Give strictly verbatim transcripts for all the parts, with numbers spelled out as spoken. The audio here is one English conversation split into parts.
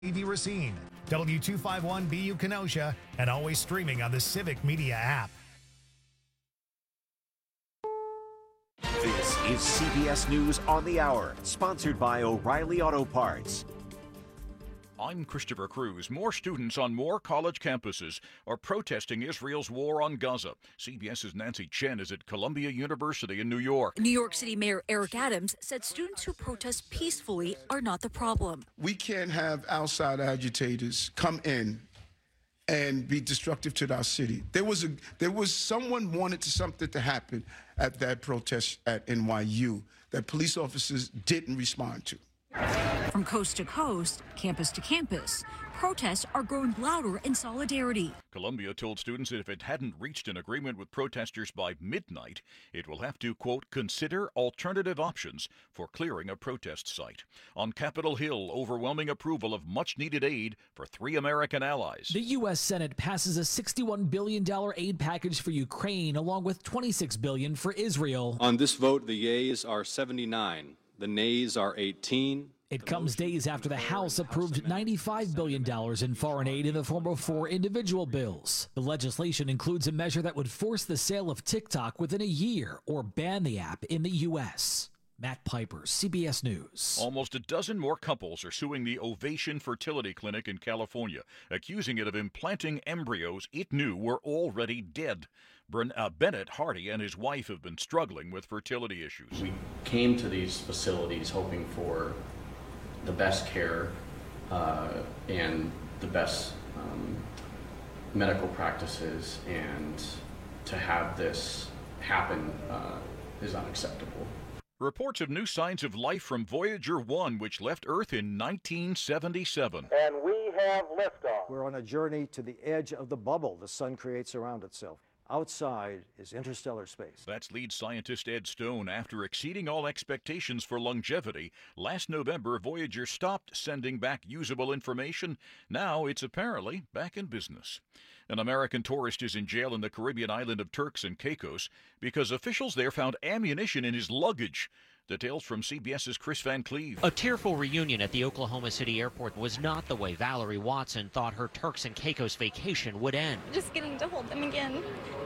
T V Racine, W two fifty-one B U Kenosha, and always streaming on the Civic Media app. This is C B S News on the Hour, sponsored by O'Reilly Auto Parts. I'm Christopher Cruz. More students on more college campuses are protesting Israel's war on Gaza. CBS's Nancy Chen is at Columbia University in New York. New York City Mayor Eric Adams said students who protest peacefully are not the problem. We can't have outside agitators come in and be destructive to our city. There was a there was someone wanted to, something to happen at that protest at N Y U that police officers didn't respond to. From coast to coast, campus to campus, protests are growing louder in solidarity. Columbia told students that if it hadn't reached an agreement with protesters by midnight, it will have to, quote, consider alternative options for clearing a protest site. On Capitol Hill, overwhelming approval of much-needed aid for three American allies. The U S Senate passes a sixty-one billion dollars aid package for Ukraine, along with twenty-six billion dollars for Israel. On this vote, the yeas are seventy-nine. The nays are eighteen. It comes days after the House approved ninety-five billion dollars in foreign aid in the form of four individual bills. The legislation includes a measure that would force the sale of TikTok within a year or ban the app in the U S Matt Piper, C B S News. Almost a dozen more couples are suing the Ovation Fertility Clinic in California, accusing it of implanting embryos it knew were already dead. Bren- uh, Bennett Hardy and his wife have been struggling with fertility issues. We came to these facilities hoping for the best care uh, and the best um, medical practices, and to have this happen uh, is unacceptable. Reports of new signs of life from Voyager one, which left Earth in nineteen seventy-seven. And we have liftoff. We're on a journey to the edge of the bubble the sun creates around itself. Outside is interstellar space. That's lead scientist Ed Stone. After exceeding all expectations for longevity, last November, Voyager stopped sending back usable information. Now it's apparently back in business. An American tourist is in jail in the Caribbean island of Turks and Caicos because officials there found ammunition in his luggage. Details from CBS's Chris Van Cleve. A tearful reunion at the Oklahoma City airport was not the way Valerie Watson thought her Turks and Caicos vacation would end. Just getting to hold them again,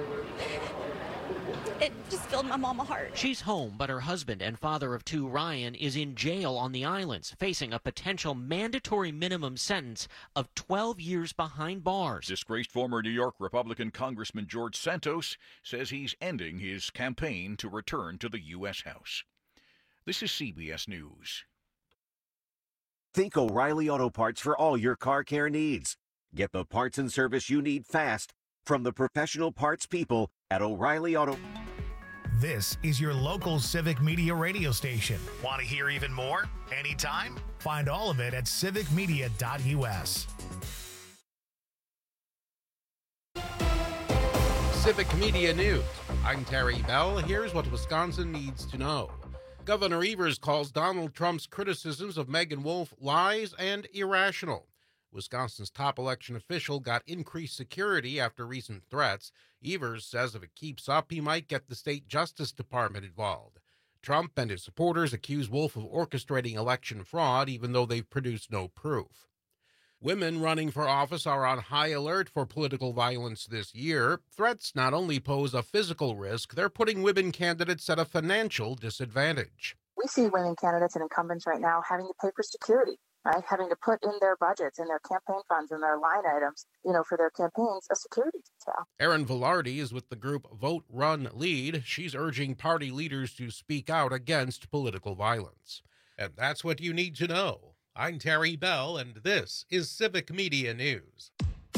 it just filled my mama heart. She's home, but her husband and father of two, Ryan, is in jail on the islands, facing a potential mandatory minimum sentence of twelve years behind bars. Disgraced former New York Republican Congressman George Santos says he's ending his campaign to return to the U S House. This is C B S News. Think O'Reilly Auto Parts for all your car care needs. Get the parts and service you need fast from the professional parts people at O'Reilly Auto. This is your local Civic Media radio station. Want to hear even more? Anytime? Find all of it at civic media dot U S. Civic Media News. I'm Terry Bell. Here's what Wisconsin needs to know. Governor Evers calls Donald Trump's criticisms of Megan Wolfe lies and irrational. Wisconsin's top election official got increased security after recent threats. Evers says if it keeps up, he might get the state Justice Department involved. Trump and his supporters accuse Wolfe of orchestrating election fraud, even though they've produced no proof. Women running for office are on high alert for political violence this year. Threats not only pose a physical risk, they're putting women candidates at a financial disadvantage. We see women candidates and incumbents right now having to pay for security, right? Having to put in their budgets and their campaign funds and their line items, you know, for their campaigns, a security detail. Erin Velarde is with the group Vote, Run, Lead. She's urging party leaders to speak out against political violence. And that's what you need to know. I'm Terry Bell, and this is Civic Media News.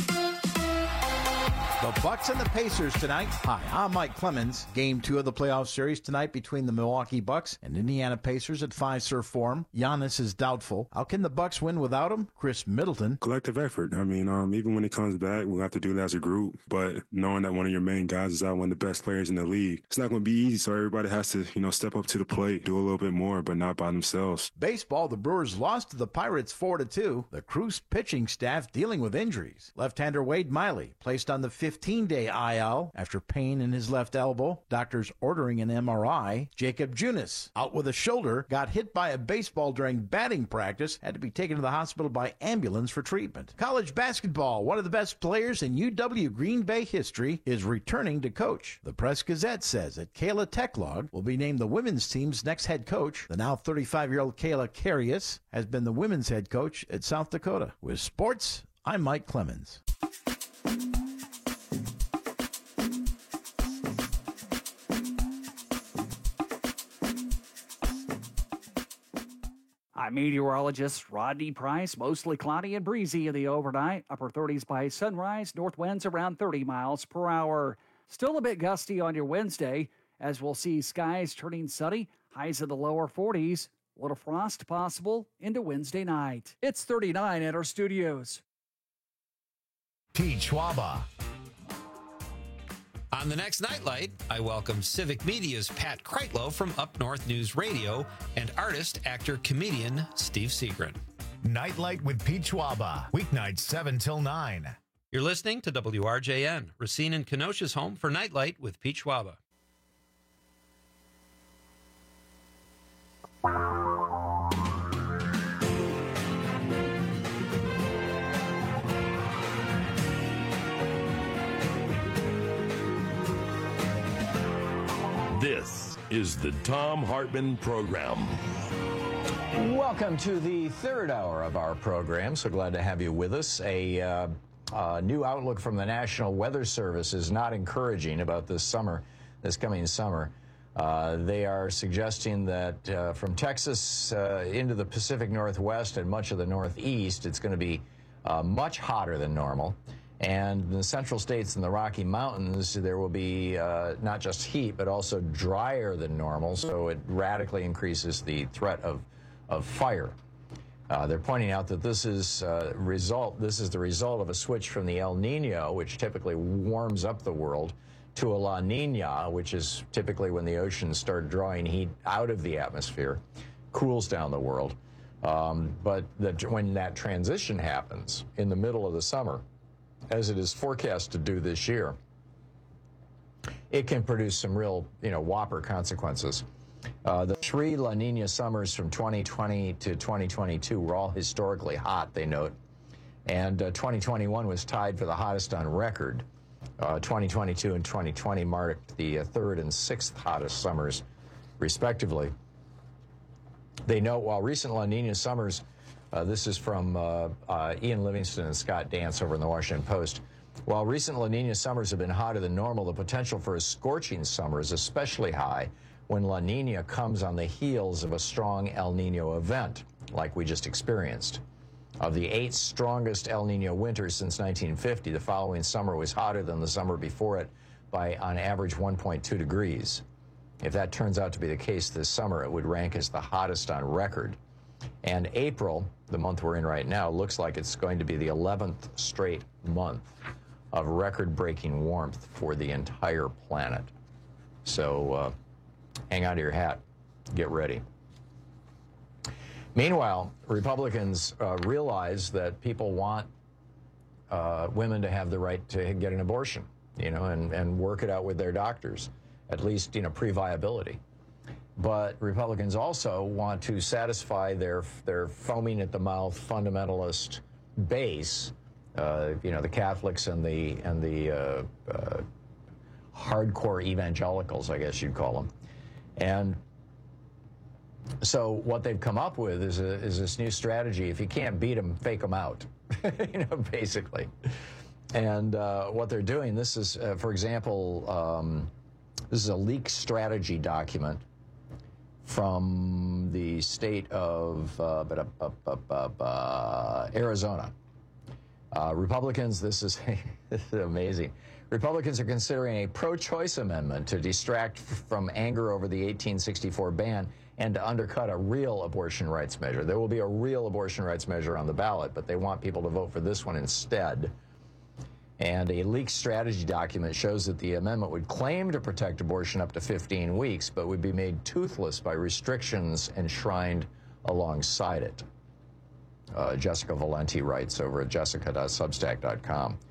The Bucks and the Pacers tonight. Hi, I'm Mike Clemens. Game two of the playoff series tonight between the Milwaukee Bucks and Indiana Pacers at Fiserv Forum. Giannis is doubtful. How can the Bucks win without him? Chris Middleton. Collective effort. I mean, um, even when it comes back, we'll have to do that as a group. But knowing that one of your main guys is out, one of the best players in the league, it's not going to be easy. So everybody has to, you know, step up to the plate, do a little bit more, but not by themselves. Baseball, the Brewers lost to the Pirates four to two. The Cruz pitching staff dealing with injuries. Left-hander Wade Miley placed on the field fifteen-day I L after pain in his left elbow. Doctors ordering an M R I. Jacob Junis, out with a shoulder, got hit by a baseball during batting practice, had to be taken to the hospital by ambulance for treatment. College basketball, one of the best players in U W Green Bay history, is returning to coach. The Press-Gazette says that Kayla Techlog will be named the women's team's next head coach. The now thirty-five-year-old Kayla Carius has been the women's head coach at South Dakota. With sports, I'm Mike Clemens. I'm meteorologist Rodney Price. Mostly cloudy and breezy in the overnight. Upper thirties by sunrise. North winds around thirty miles per hour. Still a bit gusty on your Wednesday, as we'll see skies turning sunny. Highs in the lower forties. A little frost possible into Wednesday night. It's thirty-nine at our studios. Pete Schwaba. On the next Nightlight, I welcome Civic Media's Pat Kreitlow from Up North News Radio and artist, actor, comedian Steve Seagren. Nightlight with Pete Schwaba. Weeknights seven till nine. You're listening to W R J N, Racine and Kenosha's home for Nightlight with Pete Schwaba. This is the Thom Hartmann Program. Welcome to the third hour of our program. So glad to have you with us. A uh, uh, new outlook from the National Weather Service is not encouraging about this summer, this coming summer. Uh, they are suggesting that uh, from Texas uh, into the Pacific Northwest and much of the Northeast, it's going to be uh, much hotter than normal. And in the central states and the Rocky Mountains, there will be uh, not just heat, but also drier than normal, so it radically increases the threat of, of fire. Uh, they're pointing out that this is, uh, result, this is the result of a switch from the El Nino, which typically warms up the world, to a La Nina, which is typically when the oceans start drawing heat out of the atmosphere, cools down the world. Um, but that when that transition happens in the middle of the summer, as it is forecast to do this year, it can produce some real, you know, whopper consequences. Uh, the three La Nina summers from twenty twenty to twenty twenty-two were all historically hot, they note. And uh, twenty twenty-one was tied for the hottest on record. Uh, twenty twenty-two and twenty twenty marked the uh, third and sixth hottest summers, respectively. They note while recent La Nina summers, Uh, this is from uh, uh, Ian Livingston and Scott Dance over in the Washington Post. While recent La Nina summers have been hotter than normal, the potential for a scorching summer is especially high when La Nina comes on the heels of a strong El Nino event, like we just experienced. Of the eight strongest El Nino winters since nineteen fifty, the following summer was hotter than the summer before it by, on average, one point two degrees. If that turns out to be the case this summer, it would rank as the hottest on record. And April, the month we're in right now, looks like it's going to be the eleventh straight month of record-breaking warmth for the entire planet. So uh, hang on to your hat. Get ready. Meanwhile, Republicans uh, realize that people want uh, women to have the right to get an abortion, you know, and, and work it out with their doctors, at least, you know, pre-viability. But Republicans also want to satisfy their their foaming at the mouth fundamentalist base, uh, you know, the Catholics and the and the uh, uh, hardcore evangelicals, I guess you'd call them. And so what they've come up with is a, is this new strategy: if you can't beat them, fake them out, you know, basically. And uh, what they're doing, this is, uh, for example, um, this is a leaked strategy document from the state of uh, uh, Arizona. Uh, Republicans, this is, this is amazing. Republicans are considering a pro-choice amendment to distract from anger over the eighteen sixty-four ban and to undercut a real abortion rights measure. There will be a real abortion rights measure on the ballot, but they want people to vote for this one instead. And a leaked strategy document shows that the amendment would claim to protect abortion up to fifteen weeks, but would be made toothless by restrictions enshrined alongside it. Uh, Jessica Valenti writes over at jessica dot substack dot com.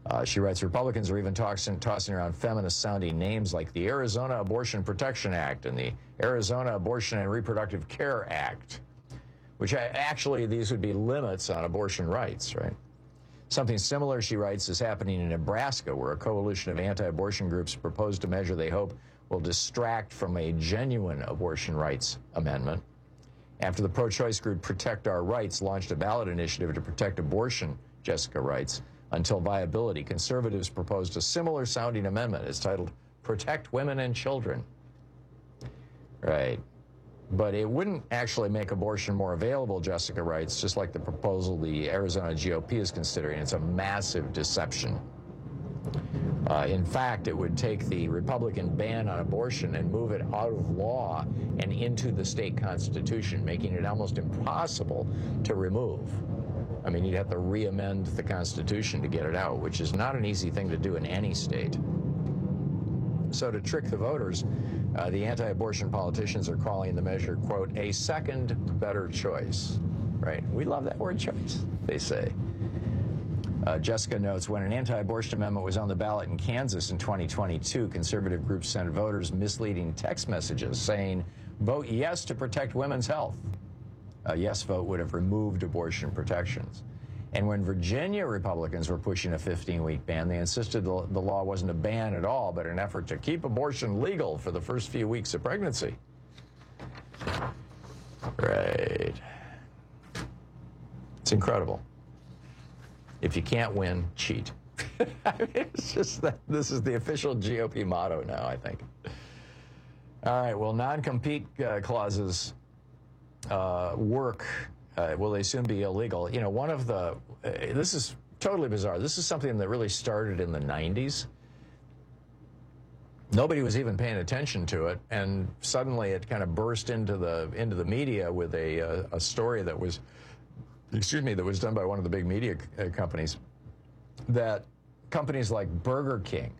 Uh, she writes, Republicans are even tossing, tossing around feminist-sounding names like the Arizona Abortion Protection Act and the Arizona Abortion and Reproductive Care Act, which I, actually these would be limits on abortion rights, right? Something similar, she writes, is happening in Nebraska, where a coalition of anti-abortion groups proposed a measure they hope will distract from a genuine abortion rights amendment. After the pro-choice group Protect Our Rights launched a ballot initiative to protect abortion, Jessica writes, until viability, conservatives proposed a similar sounding amendment. It's titled Protect Women and Children. Right. But it wouldn't actually make abortion more available, Jessica writes, just like the proposal the Arizona G O P is considering. It's a massive deception. Uh, in fact, it would take the Republican ban on abortion and move it out of law and into the state constitution, making it almost impossible to remove. I mean, you'd have to re-amend the Constitution to get it out, which is not an easy thing to do in any state. So to trick the voters, uh, the anti-abortion politicians are calling the measure, quote, a second better choice, right? We love that word choice, they say. Uh, Jessica notes, when an anti-abortion amendment was on the ballot in Kansas in twenty twenty-two, conservative groups sent voters misleading text messages saying, vote yes to protect women's health. A yes vote would have removed abortion protections. And when Virginia Republicans were pushing a fifteen-week ban, they insisted the, the law wasn't a ban at all, but an effort to keep abortion legal for the first few weeks of pregnancy. Right. It's incredible. If you can't win, cheat. I mean, it's just that this is the official G O P motto now, I think. All right, well, non-compete uh, clauses uh, work. Uh, will they soon be illegal? You know, one of the, uh, this is totally bizarre. This is something that really started in the nineties. Nobody was even paying attention to it, and suddenly it kind of burst into the into the media with a uh, a story that was, excuse me, that was done by one of the big media c- companies, that companies like Burger King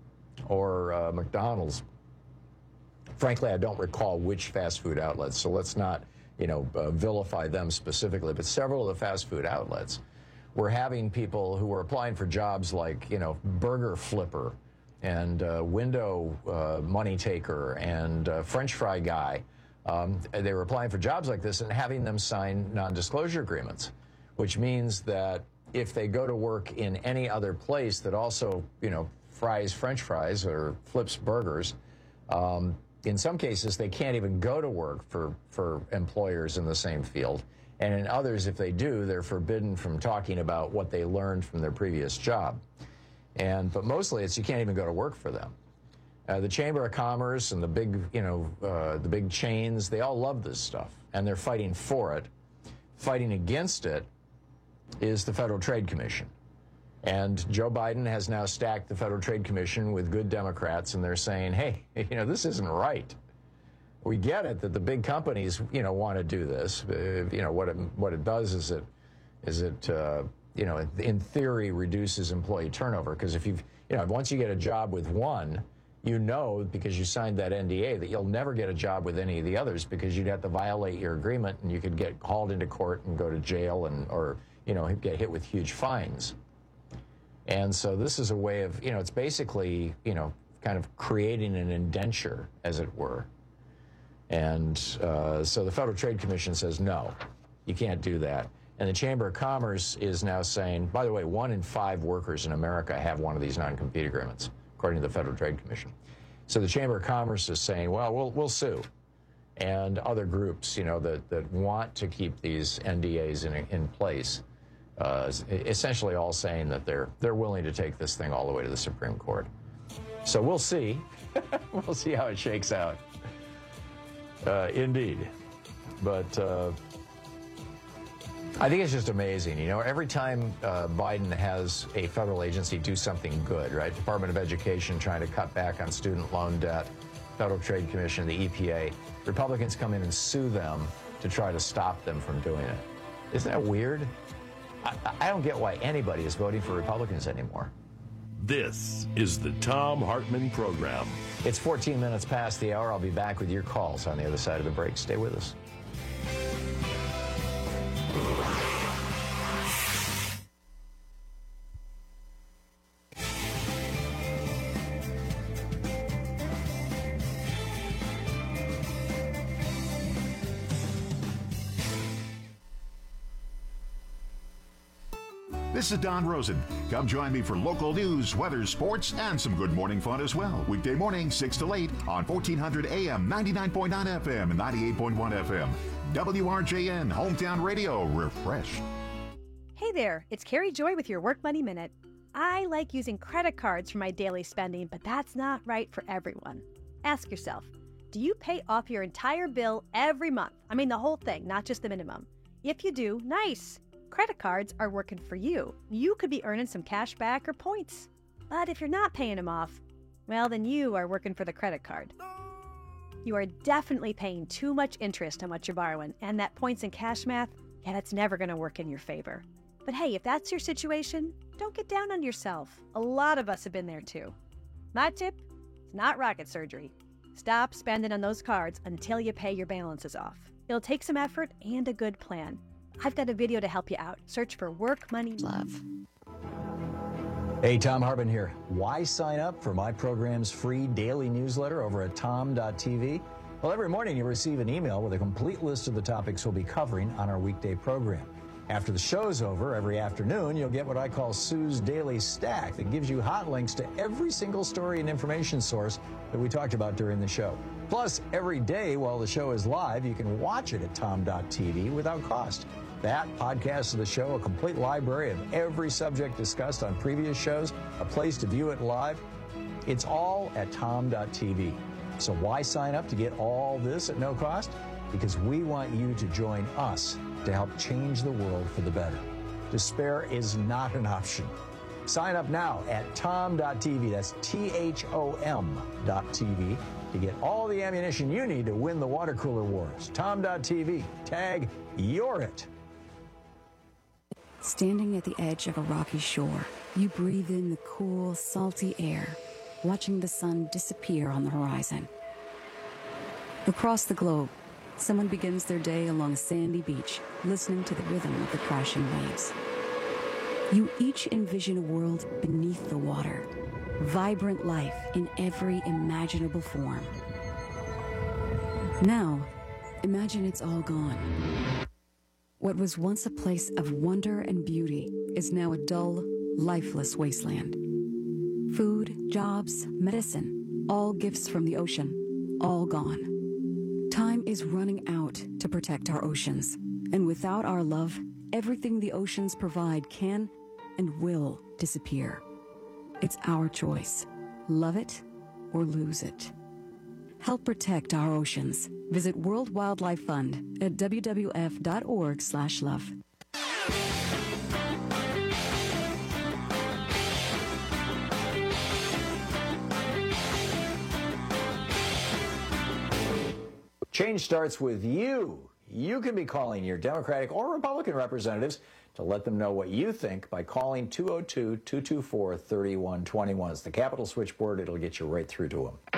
or uh, McDonald's, frankly, I don't recall which fast food outlets, so let's not, you know, uh, vilify them specifically, but several of the fast food outlets were having people who were applying for jobs like, you know, burger flipper and uh, window uh, money taker and uh, French fry guy. Um, they were applying for jobs like this and having them sign non-disclosure agreements, which means that if they go to work in any other place that also, you know, fries French fries or flips burgers, um, in some cases, they can't even go to work for, for employers in the same field. And in others, if they do, they're forbidden from talking about what they learned from their previous job. And, but mostly it's you can't even go to work for them. Uh, the Chamber of Commerce and the big, you know, uh, the big chains, they all love this stuff, and they're fighting for it. Fighting against it is the Federal Trade Commission. And Joe Biden has now stacked the Federal Trade Commission with good Democrats, and they're saying, hey, you know, this isn't right. We get it that the big companies, you know, want to do this. Uh, you know, what it, what it does is it, is it, uh, you know, in theory reduces employee turnover. Because if you've, you know, once you get a job with one, you know, because you signed that N D A, that you'll never get a job with any of the others because you'd have to violate your agreement and you could get hauled into court and go to jail and, or, you know, get hit with huge fines. And so this is a way of, you know, it's basically, you know, kind of creating an indenture, as it were. And uh, so the Federal Trade Commission says, no, you can't do that. And the Chamber of Commerce is now saying, by the way, one in five workers in America have one of these non-compete agreements, according to the Federal Trade Commission. So the Chamber of Commerce is saying, well, we'll, we'll sue. And other groups, you know, that, that want to keep these N D As in, in place, uh, essentially all saying that they're, they're willing to take this thing all the way to the Supreme Court. So we'll see. We'll see how it shakes out. Uh, indeed. But uh, I think it's just amazing. You know, every time uh, Biden has a federal agency do something good, right? Department of Education trying to cut back on student loan debt, Federal Trade Commission, the E P A, Republicans come in and sue them to try to stop them from doing it. Isn't that weird? I, I don't get why anybody is voting for Republicans anymore. This is the Thom Hartmann Program. It's fourteen minutes past the hour. I'll be back with your calls on the other side of the break. Stay with us. This is Don Rosen. Come join me for local news, weather, sports, and some good morning fun as well. Weekday morning, six to eight on fourteen hundred A M, ninety-nine point nine F M, and ninety-eight point one F M. W R J N, Hometown Radio, refreshed. Hey there, it's Carrie Joy with your Work Money Minute. I like using credit cards for my daily spending, but that's not right for everyone. Ask yourself, do you pay off your entire bill every month? I mean the whole thing, not just the minimum. If you do, nice. Credit cards are working for you. You could be earning some cash back or points. But if you're not paying them off, well, then you are working for the credit card. You are definitely paying too much interest on what you're borrowing, and that points and cash math, yeah, that's never going to work in your favor. But hey, if that's your situation, don't get down on yourself. A lot of us have been there too. My tip, it's not rocket surgery. Stop spending on those cards until you pay your balances off. It'll take some effort and a good plan. I've got a video to help you out. Search for Work Money Love. Hey, Tom Hartman here. Why sign up for my program's free daily newsletter over at tom dot t v? Well, every morning you receive an email with a complete list of the topics we'll be covering on our weekday program. After the show's over, every afternoon, you'll get what I call Sue's Daily Stack that gives you hot links to every single story and information source that we talked about during the show. Plus, every day while the show is live, you can watch it at tom dot t v without cost. That, podcasts of the show, a complete library of every subject discussed on previous shows, a place to view it live. It's all at tom dot t v. So why sign up to get all this at no cost? Because we want you to join us to help change the world for the better. Despair is not an option. Sign up now at tom dot t v. That's T H O M dot T V to get all the ammunition you need to win the water cooler wars. tom dot t v. Tag You're It. Standing at the edge of a rocky shore, you breathe in the cool, salty air, watching the sun disappear on the horizon. Across the globe, someone begins their day along a sandy beach, listening to the rhythm of the crashing waves. You each envision a world beneath the water, vibrant life in every imaginable form. Now, imagine it's all gone. What was once a place of wonder and beauty is now a dull, lifeless wasteland. Food, jobs, medicine, all gifts from the ocean, all gone. Time is running out to protect our oceans, and without our love, everything the oceans provide can and will disappear. It's our choice. Love it or lose it. Help protect our oceans. Visit World Wildlife Fund at w w f dot org slash love. Change starts with you. You can be calling your Democratic or Republican representatives to let them know what you think by calling two oh two, two two four, three one two one. It's the Capitol switchboard. It'll get you right through to them.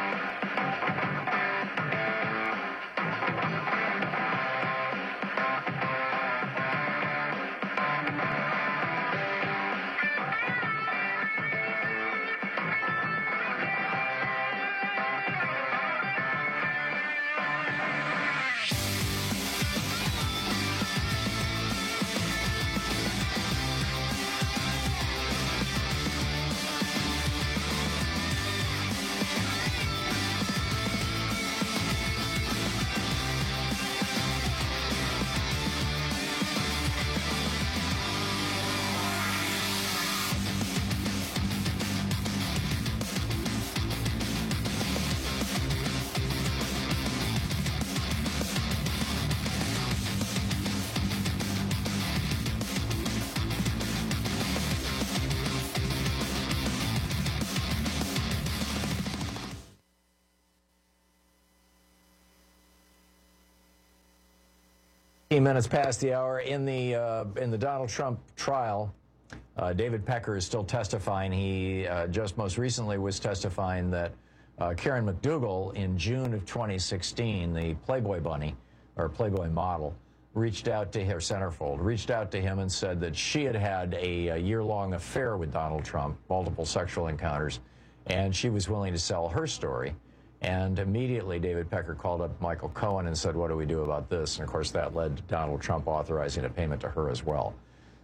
Minutes past the hour in the uh, in the Donald Trump trial. Uh, David Pecker is still testifying. He uh, just most recently was testifying that uh, Karen McDougal in June of twenty sixteen, the Playboy bunny or Playboy model, reached out to her centerfold, reached out to him and said that she had had a, a year-long affair with Donald Trump, multiple sexual encounters, and she was willing to sell her story. And immediately, David Pecker called up Michael Cohen and said, what do we do about this? And, of course, that led to Donald Trump authorizing a payment to her as well.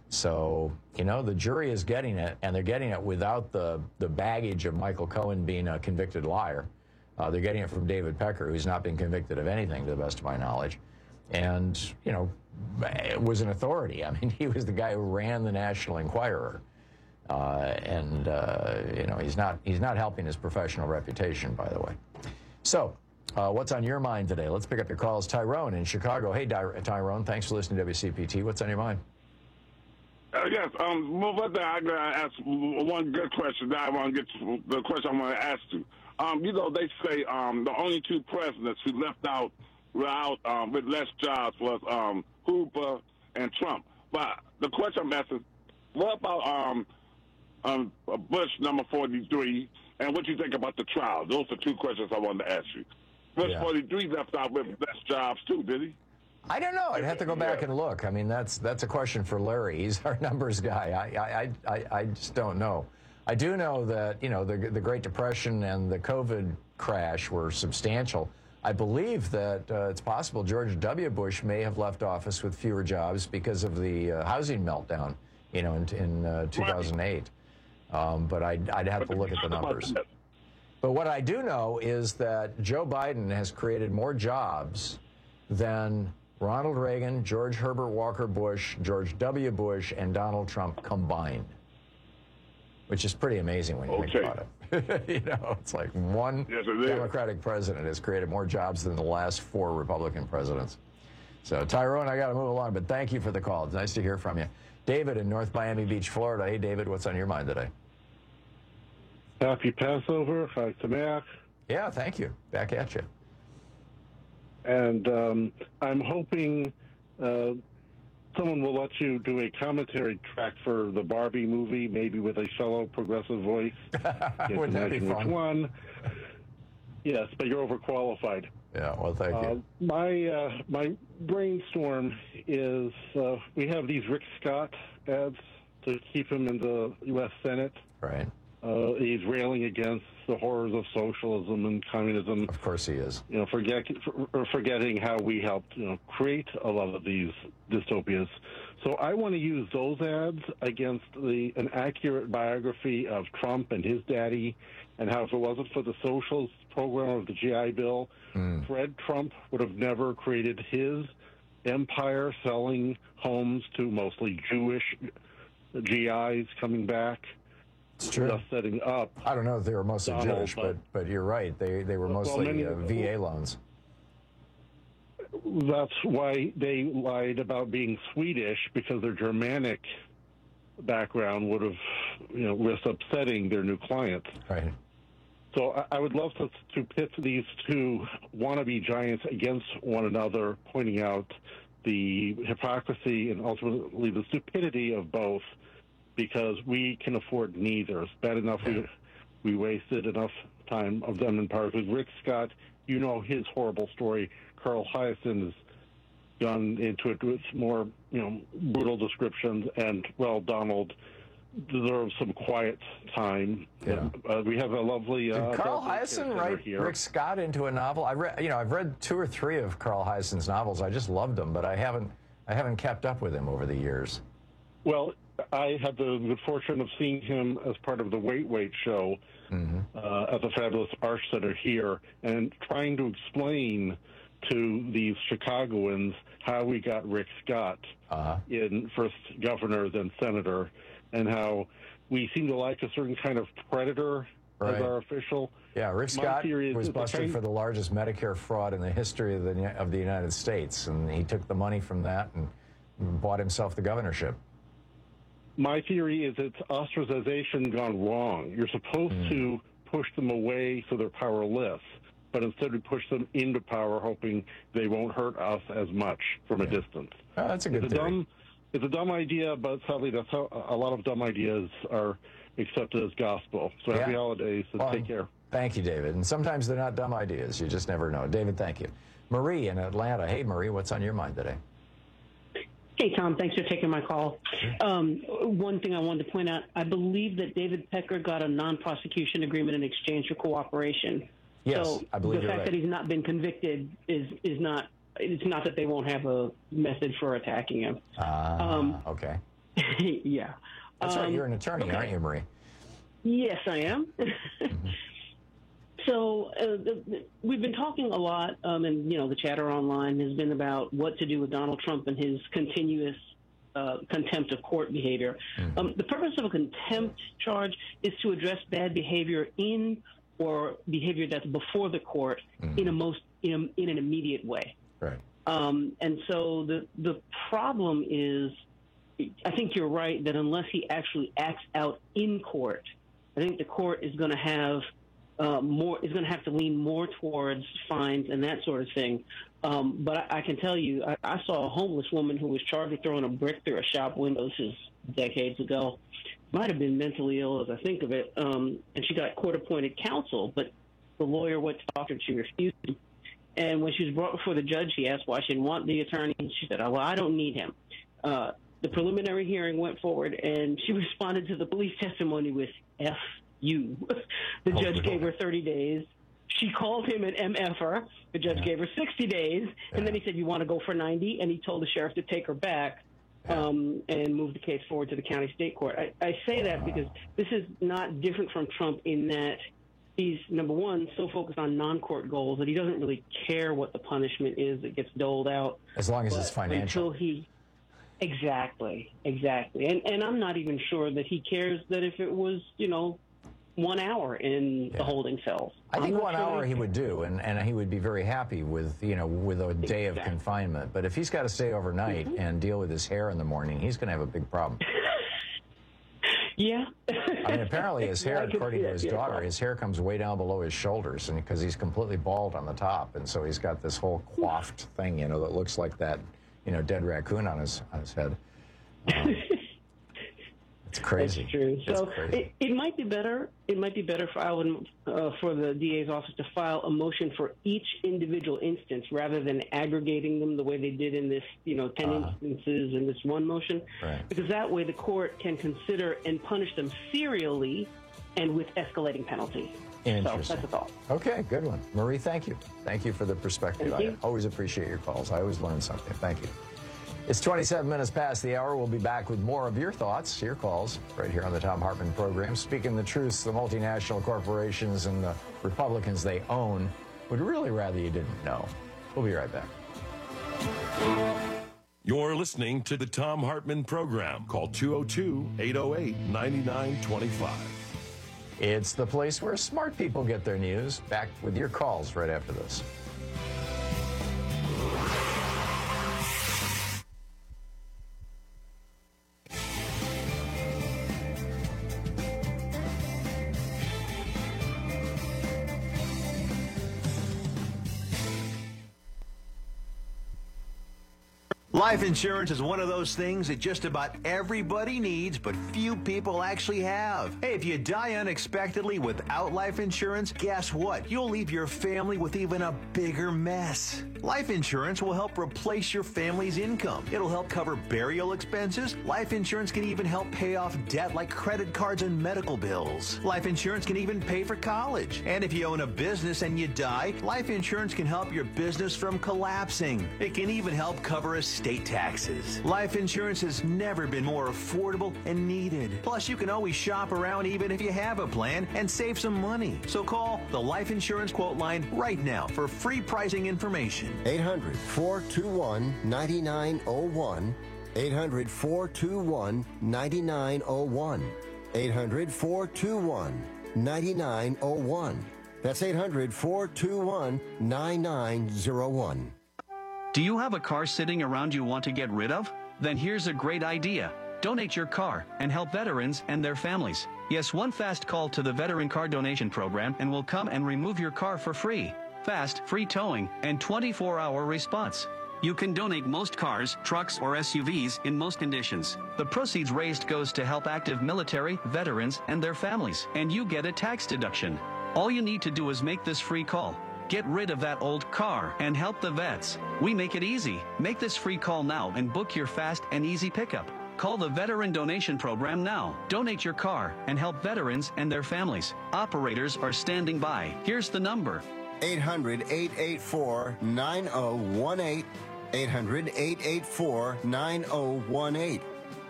So, you know, the jury is getting it, and they're getting it without the, the baggage of Michael Cohen being a convicted liar. Uh, they're getting it from David Pecker, who's not been convicted of anything, to the best of my knowledge. And, you know, was an authority. I mean, he was the guy who ran the National Enquirer. Uh, and, uh, you know, he's not, he's not helping his professional reputation, by the way. So, uh, what's on your mind today? Let's pick up your calls. Tyrone in Chicago. Hey, Ty- Tyrone, thanks for listening to W C P T. What's on your mind? Uh, yes, um, well, but I gotta ask one good question. That I want to get to the question I want to ask you. Um, you know, they say um, the only two presidents who left out without um, with less jobs was um, Hoover and Trump. But the question I'm asking, what about um, um, Bush number forty-three, and what do you think about the trial? Those are two questions I wanted to ask you. Bush yeah. forty-three left out with less jobs too, did he? I don't know. I'd have to go back and look. I mean, that's that's a question for Larry. He's our numbers guy. I I, I, I just don't know. I do know that, you know, the, the Great Depression and the COVID crash were substantial. I believe that uh, it's possible George W. Bush may have left office with fewer jobs because of the uh, housing meltdown, you know, in, in uh, two thousand eight. Um, but I'd, I'd have to look at the numbers. But what I do know is that Joe Biden has created more jobs than Ronald Reagan, George Herbert Walker Bush, George W. Bush, and Donald Trump combined, which is pretty amazing when you okay. think about it. You know, it's like one yes, Democratic president has created more jobs than the last four Republican presidents. So, Tyrone, I got to move along, but thank you for the call. It's nice to hear from you. David in North Miami Beach, Florida. Hey, David, what's on your mind today? Happy Passover. Chag Sameach. Yeah, thank you. Back at you. And um, I'm hoping uh, someone will let you do a commentary track for the Barbie movie, maybe with a fellow progressive voice. Wouldn't that be fun? Which one. Yes, but you're overqualified. Yeah, well, thank uh, you. My uh, my brainstorm is uh, we have these Rick Scott ads to keep him in the U S Senate. Right. Uh, he's railing against the horrors of socialism and communism. Of course he is. You know, forget, for, forgetting how we helped, you know, create a lot of these dystopias. So I want to use those ads against the an accurate biography of Trump and his daddy, and how if it wasn't for the socialist program of the G I Bill, mm. Fred Trump would have never created his empire selling homes to mostly Jewish G Is coming back. It's true. Just setting up. I don't know if they were mostly Donald, Jewish, but, but you're right. They they were mostly well, many, uh, V A loans. That's why they lied about being Swedish, because their Germanic background would have, you know, risked upsetting their new clients. Right. So I, I would love to to pit these two wannabe giants against one another, pointing out the hypocrisy and ultimately the stupidity of both. Because we can afford neither. It's bad enough we we wasted enough time of them in part. With Rick Scott, you know his horrible story. Carl Hiaasen has gone into it with more, you know, brutal descriptions. And well, Donald deserves some quiet time. Yeah. Uh, we have a lovely. Uh, Did Carl Hiaasen write here. Rick Scott into a novel? I read, you know, I've read two or three of Carl Hiaasen's novels. I just loved them, but I haven't I haven't kept up with him over the years. Well, I had the good fortune of seeing him as part of the Wait Wait show mm-hmm. uh, at the Fabulous Arts Center here, and trying to explain to these Chicagoans how we got Rick Scott uh-huh. in first governor, then senator, and how we seem to like a certain kind of predator right. as our official. Yeah, Rick My Scott is, was busted kind... for the largest Medicare fraud in the history of the of the United States, and he took the money from that and bought himself the governorship. My theory is it's ostracization gone wrong. You're supposed mm. to push them away so they're powerless, but instead we push them into power, hoping they won't hurt us as much from yeah. a distance. Oh, that's a good it's theory. A dumb, it's a dumb idea, but sadly that's how a lot of dumb ideas are accepted as gospel. So happy yeah. holidays, and well, take care. Thank you, David. And sometimes they're not dumb ideas. You just never know. David, thank you. Marie in Atlanta. Hey, Marie, what's on your mind today? Hey, Tom, thanks for taking my call. Um, one thing I wanted to point out, I believe that David Pecker got a non-prosecution agreement in exchange for cooperation. Yes, so I believe the you're fact right. that he's not been convicted is, is not, it's not that they won't have a method for attacking him. Ah, uh, um, okay. yeah. That's um, right. You're an attorney, okay. aren't you, Marie? Yes, I am. mm-hmm. So uh, the, the, we've been talking a lot, um, and, you know, the chatter online has been about what to do with Donald Trump and his continuous uh, contempt of court behavior. Mm-hmm. Um, the purpose of a contempt charge is to address bad behavior in or behavior that's before the court mm-hmm. in a most in, a, in an immediate way. Right. Um, and so the the problem is, I think you're right that unless he actually acts out in court, I think the court is going to have uh, more is going to have to lean more towards fines and that sort of thing. Um, but I, I can tell you, I, I saw a homeless woman who was charged with throwing a brick through a shop window. This is decades ago. Might have been mentally ill, as I think of it, um, and she got court-appointed counsel. But the lawyer went to talk to her, she refused. And when she was brought before the judge, she asked why she didn't want the attorney. She said, "Oh, well, I don't need him." Uh, the preliminary hearing went forward, and she responded to the police testimony with F you. The oh, judge no. gave her thirty days. She called him an M F er. The judge yeah. gave her sixty days. Yeah. And then he said, "You want to go for ninety?" And he told the sheriff to take her back yeah. um, and move the case forward to the county state court. I, I say that because this is not different from Trump in that he's, number one, so focused on non-court goals that he doesn't really care what the punishment is that gets doled out. As long as but it's financial. Until he... Exactly, exactly. And and I'm not even sure that he cares that if it was, you know, one hour in yeah. the holding cells. I think one sure hour he would do, and, and he would be very happy with, you know, with a day exactly. of confinement. But if he's got to stay overnight mm-hmm. and deal with his hair in the morning, he's going to have a big problem. Yeah. I mean, apparently his hair, according to his yeah, daughter, his hair comes way down below his shoulders, and because he's completely bald on the top, and so he's got this whole coiffed thing, you know, that looks like that, you know, dead raccoon on his on his head. Um, it's crazy. That's true. It's so crazy. It, it might be better. It might be better for I would, uh, for the D A's office to file a motion for each individual instance rather than aggregating them the way they did in this, you know, ten uh-huh. instances in this one motion. Right. Because that way the court can consider and punish them serially and with escalating penalties. Interesting. So that's a thought. Okay, good one. Marie, thank you. Thank you for the perspective. Thank you. I always appreciate your calls. I always learn something. Thank you. It's twenty-seven minutes past the hour. We'll be back with more of your thoughts, your calls, right here on the Thom Hartmann program. Speaking the truth, the multinational corporations and the Republicans they own would really rather you didn't know. We'll be right back. You're listening to the Thom Hartmann program. Call two oh two, eight oh eight, nine nine two five. It's the place where smart people get their news. Back with your calls right after this. Life insurance is one of those things that just about everybody needs, but few people actually have. Hey, if you die unexpectedly without life insurance, guess what? You'll leave your family with even a bigger mess. Life insurance will help replace your family's income. It'll help cover burial expenses. Life insurance can even help pay off debt like credit cards and medical bills. Life insurance can even pay for college. And if you own a business and you die, life insurance can help your business from collapsing. It can even help cover estate taxes. Life insurance has never been more affordable and needed. Plus, you can always shop around even if you have a plan and save some money. So call the Life Insurance Quote Line right now for free pricing information. eight hundred, four two one, nine nine zero one. eight hundred, four two one, nine nine zero one. eight hundred, four two one, nine nine zero one. That's eight hundred, four two one, nine nine zero one. Do you have a car sitting around you want to get rid of? Then here's a great idea. Donate your car and help veterans and their families. Yes, one fast call to the Veteran Car Donation Program and we'll come and remove your car for free. Fast, free towing, and twenty-four hour response. You can donate most cars, trucks, or S U Vs in most conditions. The proceeds raised goes to help active military, veterans, and their families, and you get a tax deduction. All you need to do is make this free call. Get rid of that old car and help the vets. We make it easy. Make this free call now and book your fast and easy pickup. Call the Veteran Donation Program now. Donate your car and help veterans and their families. Operators are standing by. Here's the number. eight hundred, eight eight four, nine zero one eight. eight hundred, eight eight four, nine zero one eight.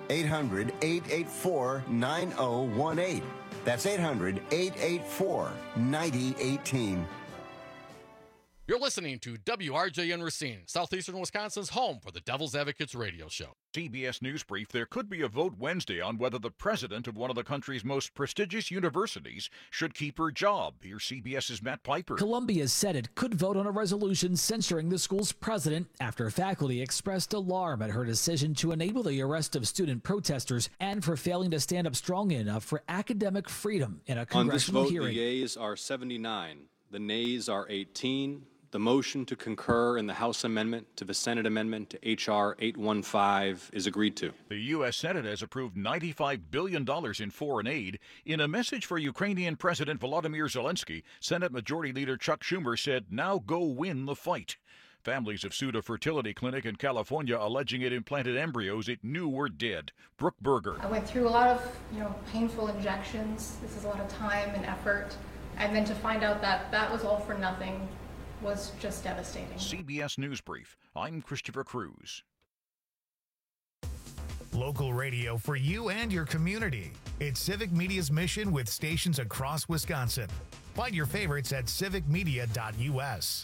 eight hundred, eight eight four, nine oh one eight. That's eight hundred, eight eight four, nine oh one eight. You're listening to W R J N Racine, Southeastern Wisconsin's home for the Devil's Advocates radio show. C B S News Brief, there could be a vote Wednesday on whether the president of one of the country's most prestigious universities should keep her job. Here's CBS's Matt Piper. Columbia said it could vote on a resolution censuring the school's president after faculty expressed alarm at her decision to enable the arrest of student protesters and for failing to stand up strongly enough for academic freedom in a congressional on this vote, hearing. The yeas are seventy-nine, the nays are eighteen. The motion to concur in the House amendment to the Senate amendment to H R eight fifteen is agreed to. The U S. Senate has approved ninety-five billion dollars in foreign aid. In a message for Ukrainian President Volodymyr Zelensky, Senate Majority Leader Chuck Schumer said, "Now go win the fight." Families have sued a fertility clinic in California alleging it implanted embryos it knew were dead. Brooke Berger. I went through a lot of, you know, painful injections. This is a lot of time and effort. And then to find out that that was all for nothing was just devastating. C B S News Brief. I'm Christopher Cruz. Local radio for you and your community. It's Civic Media's mission with stations across Wisconsin. Find your favorites at civic media dot U S.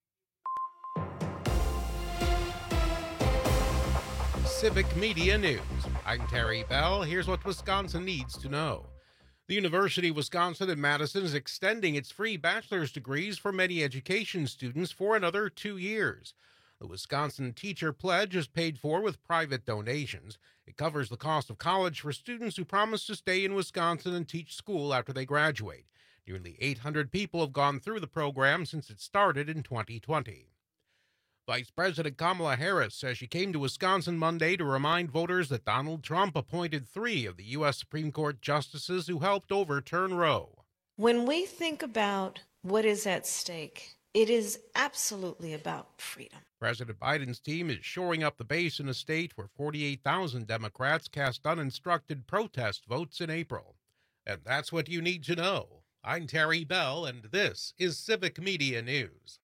Civic Media News. I'm Terry Bell. Here's what Wisconsin needs to know. The University of Wisconsin in Madison is extending its free bachelor's degrees for many education students for another two years. The Wisconsin Teacher Pledge is paid for with private donations. It covers the cost of college for students who promise to stay in Wisconsin and teach school after they graduate. Nearly eight hundred people have gone through the program since it started in twenty twenty. Vice President Kamala Harris says she came to Wisconsin Monday to remind voters that Donald Trump appointed three of the U S Supreme Court justices who helped overturn Roe. When we think about what is at stake, it is absolutely about freedom. President Biden's team is shoring up the base in a state where forty-eight thousand Democrats cast uninstructed protest votes in April. And that's what you need to know. I'm Terry Bell, and this is Civic Media News.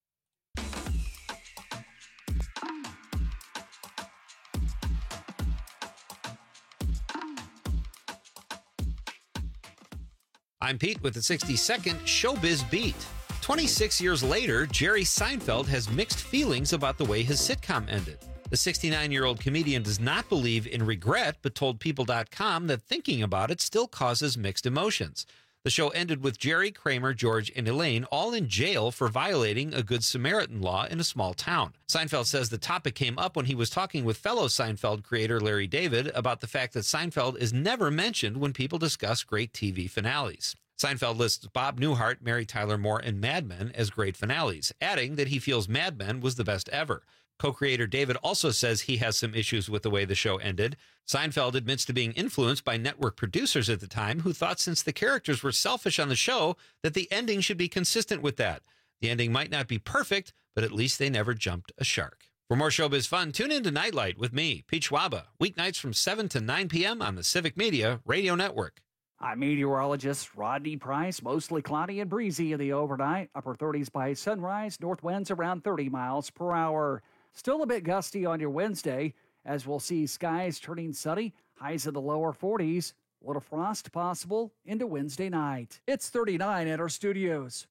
I'm Pete with the sixty-second Showbiz Beat. twenty-six years later, Jerry Seinfeld has mixed feelings about the way his sitcom ended. The sixty-nine-year-old comedian does not believe in regret, but told People dot com that thinking about it still causes mixed emotions. The show ended with Jerry, Kramer, George, and Elaine all in jail for violating a Good Samaritan law in a small town. Seinfeld says the topic came up when he was talking with fellow Seinfeld creator Larry David about the fact that Seinfeld is never mentioned when people discuss great T V finales. Seinfeld lists Bob Newhart, Mary Tyler Moore, and Mad Men as great finales, adding that he feels Mad Men was the best ever. Co-creator David also says he has some issues with the way the show ended. Seinfeld admits to being influenced by network producers at the time who thought since the characters were selfish on the show that the ending should be consistent with that. The ending might not be perfect, but at least they never jumped a shark. For more showbiz fun, tune in to Nightlight with me, Pete Schwaba, weeknights from seven to nine p.m. on the Civic Media Radio Network. I'm meteorologist Rodney Price. Mostly cloudy and breezy in the overnight. Upper thirties by sunrise. North winds around thirty miles per hour. Still a bit gusty on your Wednesday, as we'll see skies turning sunny. Highs in the lower forties. A little frost possible into Wednesday night. It's thirty-nine at our studios.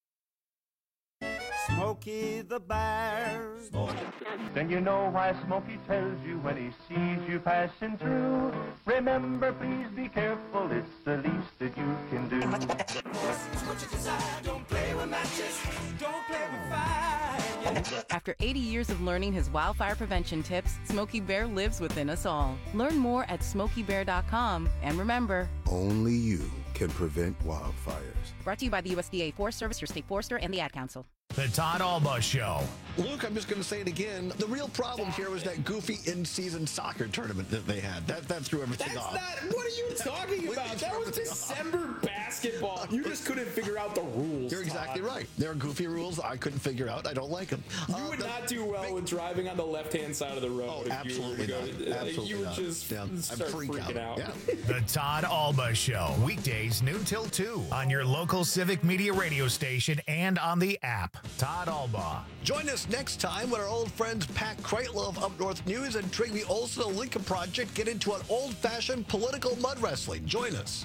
Smokey the Bear. Then you know why Smokey tells you when he sees you passing through. Remember, please be careful, it's the least that you can do. What you desire, don't play with matches, don't play with fire. After eighty years of learning his wildfire prevention tips, Smokey Bear lives within us all. Learn more at smokey bear dot com, and remember, only you can prevent wildfires. Brought to you by the U S D A Forest Service, your state forester, and the Ad Council. The Todd Alba Show. Luke, I'm just going to say it again. The real problem here was that goofy in-season soccer tournament that they had. That that threw everything That's off. Not, what are you talking about? That was December basketball. basketball. You just couldn't figure out the rules. You're exactly Todd. right. There are goofy rules I couldn't figure out. I don't like them. You uh, would the, not do well with driving on the left-hand side of the road. Oh, if absolutely you were not. to go, Absolutely you would not. just Yeah, start freak freaking out. out. Yeah. The Todd Alba Show, weekdays noon till two on your local Civic Media radio station and on the app. Todd Alba. Join us next time when our old friends Pat Kreitler of Up North News and Trigby Olson of Lincoln Project get into an old-fashioned political mud wrestling. Join us.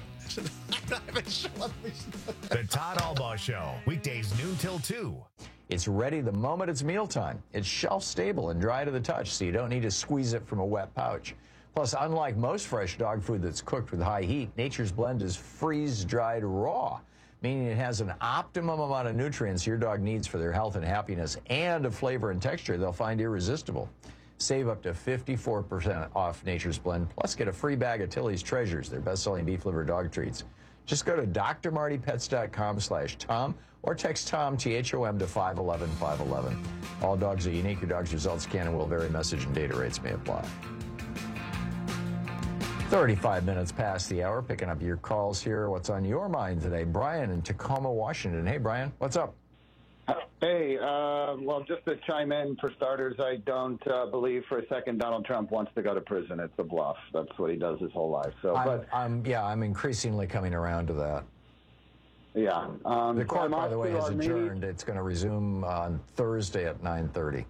The Todd Alba Show, weekdays noon till two. It's ready the moment it's mealtime. It's shelf-stable and dry to the touch, so you don't need to squeeze it from a wet pouch. Plus, unlike most fresh dog food that's cooked with high heat, Nature's Blend is freeze-dried raw, meaning it has an optimum amount of nutrients your dog needs for their health and happiness and a flavor and texture they'll find irresistible. Save up to fifty-four percent off Nature's Blend, plus get a free bag of Tilly's Treasures, their best-selling beef liver dog treats. Just go to d r marty pets dot com slash Tom or text Tom, T H O M, to five one one, five one one. All dogs are unique. Your dog's results can and will vary. Message and data rates may apply. thirty-five minutes past the hour, picking up your calls here. What's on your mind today? Brian in Tacoma, Washington. Hey, Brian, what's up? Hey, uh, well, just to chime in, for starters, I don't uh, believe for a second Donald Trump wants to go to prison. It's a bluff. That's what he does his whole life. So, I'm, but I'm, yeah, I'm increasingly coming around to that. Yeah. Um, the court, so by the way, has Armenia. adjourned. It's going to resume on Thursday at nine thirty.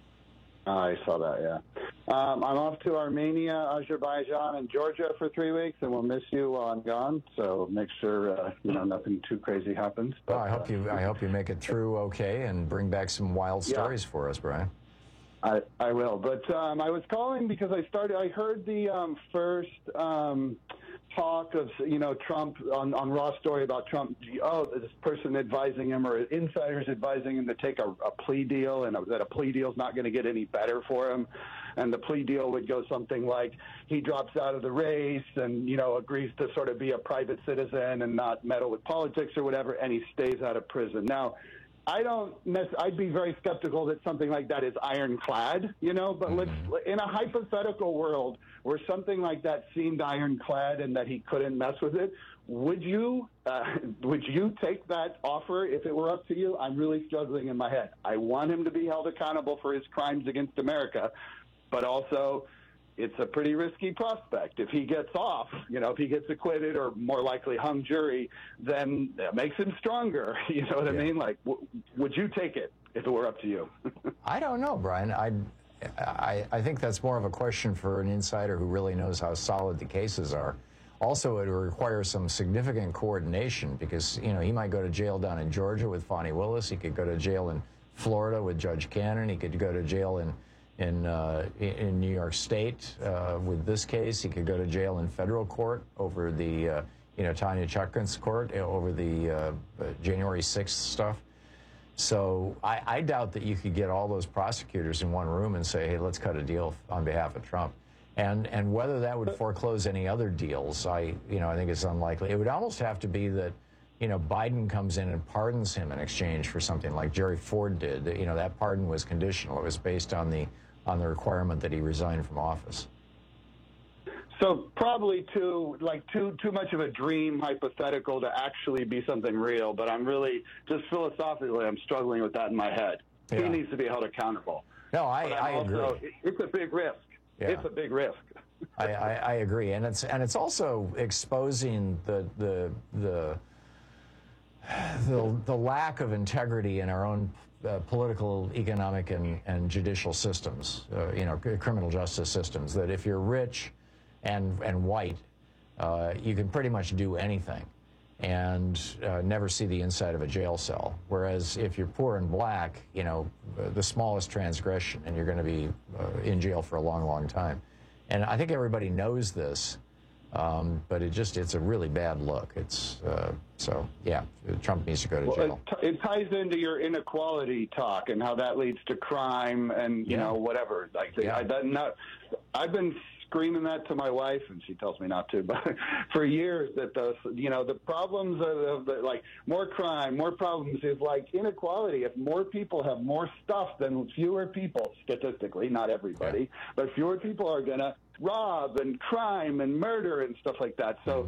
I saw that, yeah. Um, I'm off to Armenia, Azerbaijan, and Georgia for three weeks, and we'll miss you while I'm gone. So make sure uh, you know nothing too crazy happens. But, well, I hope uh, you. I hope you make it through okay and bring back some wild Yeah. stories for us, Brian. I, I will, but um, I was calling because I started. I heard the um, first um, talk of you know Trump on on Raw story about Trump. Oh, this person advising him or insiders advising him to take a, a plea deal, and that a plea deal is not going to get any better for him. And the plea deal would go something like he drops out of the race and you know agrees to sort of be a private citizen and not meddle with politics or whatever, and he stays out of prison. Now, I don't. I'd be very skeptical that something like that is ironclad, you know. But let's, in a hypothetical world where something like that seemed ironclad and that he couldn't mess with it, would you uh, would you take that offer if it were up to you? I'm really struggling in my head. I want him to be held accountable for his crimes against America, but also it's a pretty risky prospect. If he gets off, you know, if he gets acquitted or more likely hung jury, then that makes him stronger. You know what yeah. I mean? Like, w- would you take it if it were up to you? I don't know, Brian. I, I, I think that's more of a question for an insider who really knows how solid the cases are. Also, it would require some significant coordination because, you know, he might go to jail down in Georgia with Fonnie Willis. He could go to jail in Florida with Judge Cannon. He could go to jail in In, uh, in New York State uh, with this case. He could go to jail in federal court over the, uh, you know, Tanya Chutkan's court over the uh, January sixth stuff. So I, I doubt that you could get all those prosecutors in one room and say, hey, let's cut a deal on behalf of Trump. And and whether that would foreclose any other deals, I, you know, I think it's unlikely. It would almost have to be that, you know, Biden comes in and pardons him in exchange for something like Jerry Ford did. You know, that pardon was conditional. It was based on the on the requirement that he resign from office. So probably too, like too, too much of a dream hypothetical to actually be something real. But I'm really, just philosophically, I'm struggling with that in my head. Yeah. He needs to be held accountable. No, I, I also, agree. It's a big risk. Yeah. It's a big risk. I, I, I agree, and it's and it's also exposing the the the the, the lack of integrity in our own Uh, political, economic, and, and judicial systems, uh, you know, criminal justice systems, that if you're rich and, and white, uh, you can pretty much do anything and uh, never see the inside of a jail cell. Whereas if you're poor and black, you know, uh, the smallest transgression and you're going to be uh, in jail for a long, long time. And I think everybody knows this. Um, but it just, it's a really bad look. It's, uh, so, yeah, Trump needs to go to well, jail. It, t- it ties into your inequality talk and how that leads to crime and, you yeah. know, whatever. Like, yeah. I, that not, I've been screaming that to my wife, and she tells me not to, but for years that the, you know, the problems of the, like, more crime, more problems is like inequality. If more people have more stuff, then fewer people, statistically, not everybody, yeah. but fewer people are going to rob and crime and murder and stuff like that. So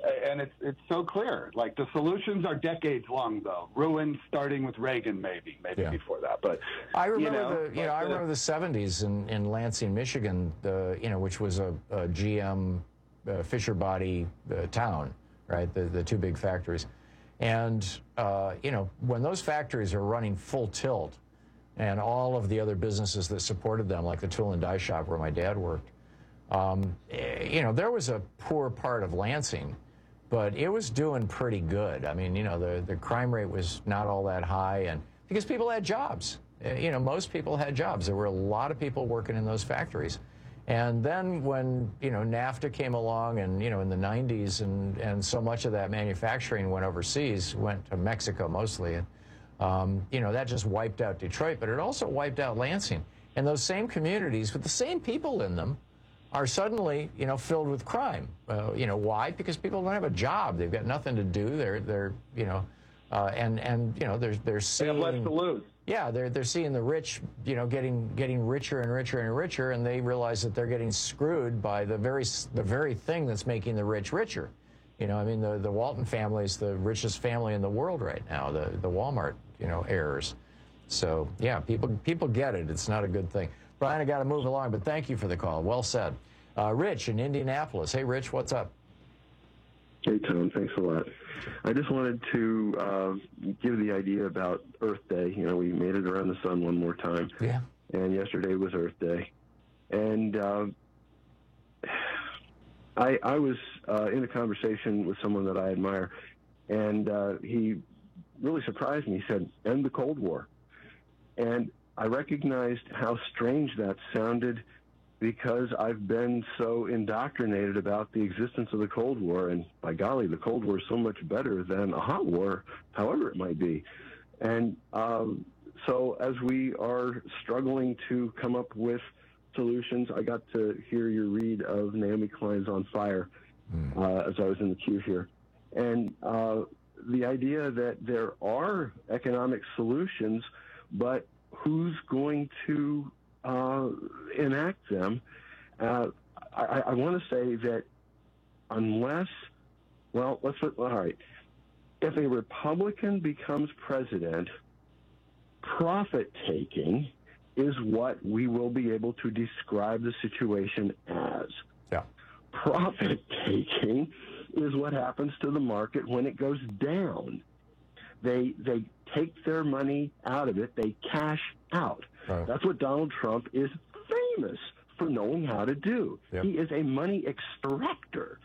and it's it's so clear. Like the solutions are decades long, though. Ruined starting with Reagan, maybe, maybe Yeah. before that. But I remember you know, the you know I but, uh, remember the seventies in, in Lansing, Michigan, uh, you know, which was a, a G M uh, Fisher Body uh, town, right? The the two big factories, and uh, you know when those factories are running full tilt, and all of the other businesses that supported them, like the tool and die shop where my dad worked, um, eh, you know, there was a poor part of Lansing, but it was doing pretty good. I mean, you know, the, the crime rate was not all that high, and because people had jobs. Eh, You know, most people had jobs. There were a lot of people working in those factories. And then when, you know, NAFTA came along and, you know, in the nineties, and, and so much of that manufacturing went overseas, went to Mexico mostly, and Um, you know, that just wiped out Detroit, but it also wiped out Lansing. And those same communities with the same people in them are suddenly, you know, filled with crime. Uh, you know, why? Because people don't have a job. They've got nothing to do. They're, they're, you know, uh, and, and, you know, they're, they're seeing... They have less to lose. Yeah, they're, they're seeing the rich, you know, getting, getting richer and richer and richer, and they realize that they're getting screwed by the very, the very thing that's making the rich richer. You know, I mean, the, the Walton family is the richest family in the world right now, the, the Walmart, you know, heirs. So, yeah, people people get it. It's not a good thing. Brian, I got to move along, but thank you for the call. Well said. Uh, Rich in Indianapolis. Hey, Rich, what's up? Hey, Tom, thanks a lot. I just wanted to uh, give the idea about Earth Day. You know, we made it around the sun one more time. Yeah. And yesterday was Earth Day. And uh, I, I was uh, in a conversation with someone that I admire, and uh, he really surprised me. He said, end the Cold War. And I recognized how strange that sounded because I've been so indoctrinated about the existence of the Cold War. And by golly, the Cold War is so much better than a hot war, however it might be. And um, so as we are struggling to come up with solutions, I got to hear your read of Naomi Klein's On Fire mm. uh, as I was in the queue here. And uh, the idea that there are economic solutions, but who's going to uh, enact them? Uh, I, I want to say that unless, well, let's put, all right, if a Republican becomes president, profit-taking is what we will be able to describe the situation as. Yeah. Profit-taking is what happens to the market when it goes down. They they take their money out of it. They cash out. Right. That's what Donald Trump is famous for knowing how to do. Yep. He is a money extractor.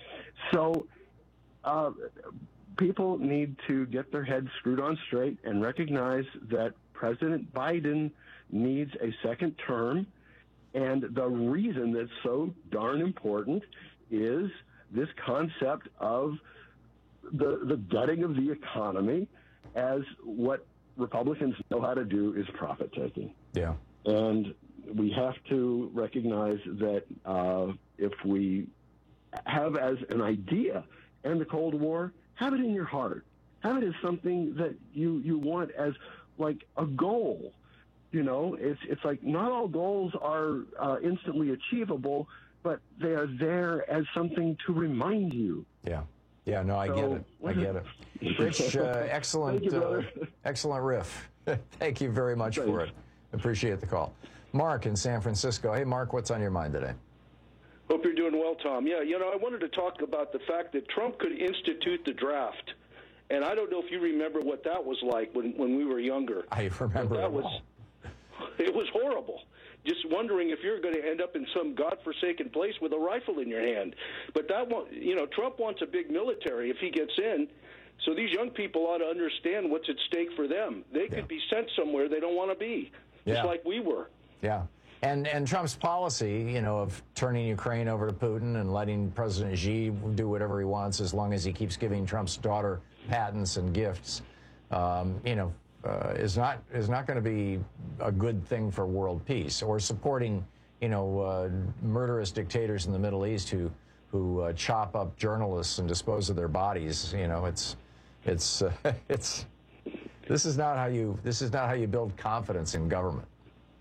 So uh, people need to get their heads screwed on straight and recognize that President Biden needs a second term, and the reason that's so darn important is this concept of the the gutting of the economy as what Republicans know how to do is profit-taking. Yeah. And we have to recognize that uh, if we have as an idea end the Cold War, have it in your heart. Have it as something that you, you want as like a goal. You know, it's it's like not all goals are uh, instantly achievable, but they are there as something to remind you. Yeah. Yeah, no, I So- get it. I get it. Rich, uh, excellent, Thank you, uh, brother. excellent riff. Thank you very much for it. Appreciate the call. Mark in San Francisco. Hey, Mark, what's on your mind today? Hope you're doing well, Tom. Yeah, you know, I wanted to talk about the fact that Trump could institute the draft. And I don't know if you remember what that was like when, when we were younger. I remember that it was well. It was horrible. Just wondering if you're going to end up in some godforsaken place with a rifle in your hand. But that one, you know, Trump wants a big military if he gets in. So these young people ought to understand what's at stake for them. They could be sent somewhere they don't want to be, just Yeah. like we were. Yeah. And and Trump's policy, you know, of turning Ukraine over to Putin and letting President Xi do whatever he wants as long as he keeps giving Trump's daughter patents and gifts, um, you know, uh, is not is not going to be a good thing for world peace. Or supporting, you know, uh, murderous dictators in the Middle East who who uh, chop up journalists and dispose of their bodies. You know, it's it's uh, it's this is not how you this is not how you build confidence in government.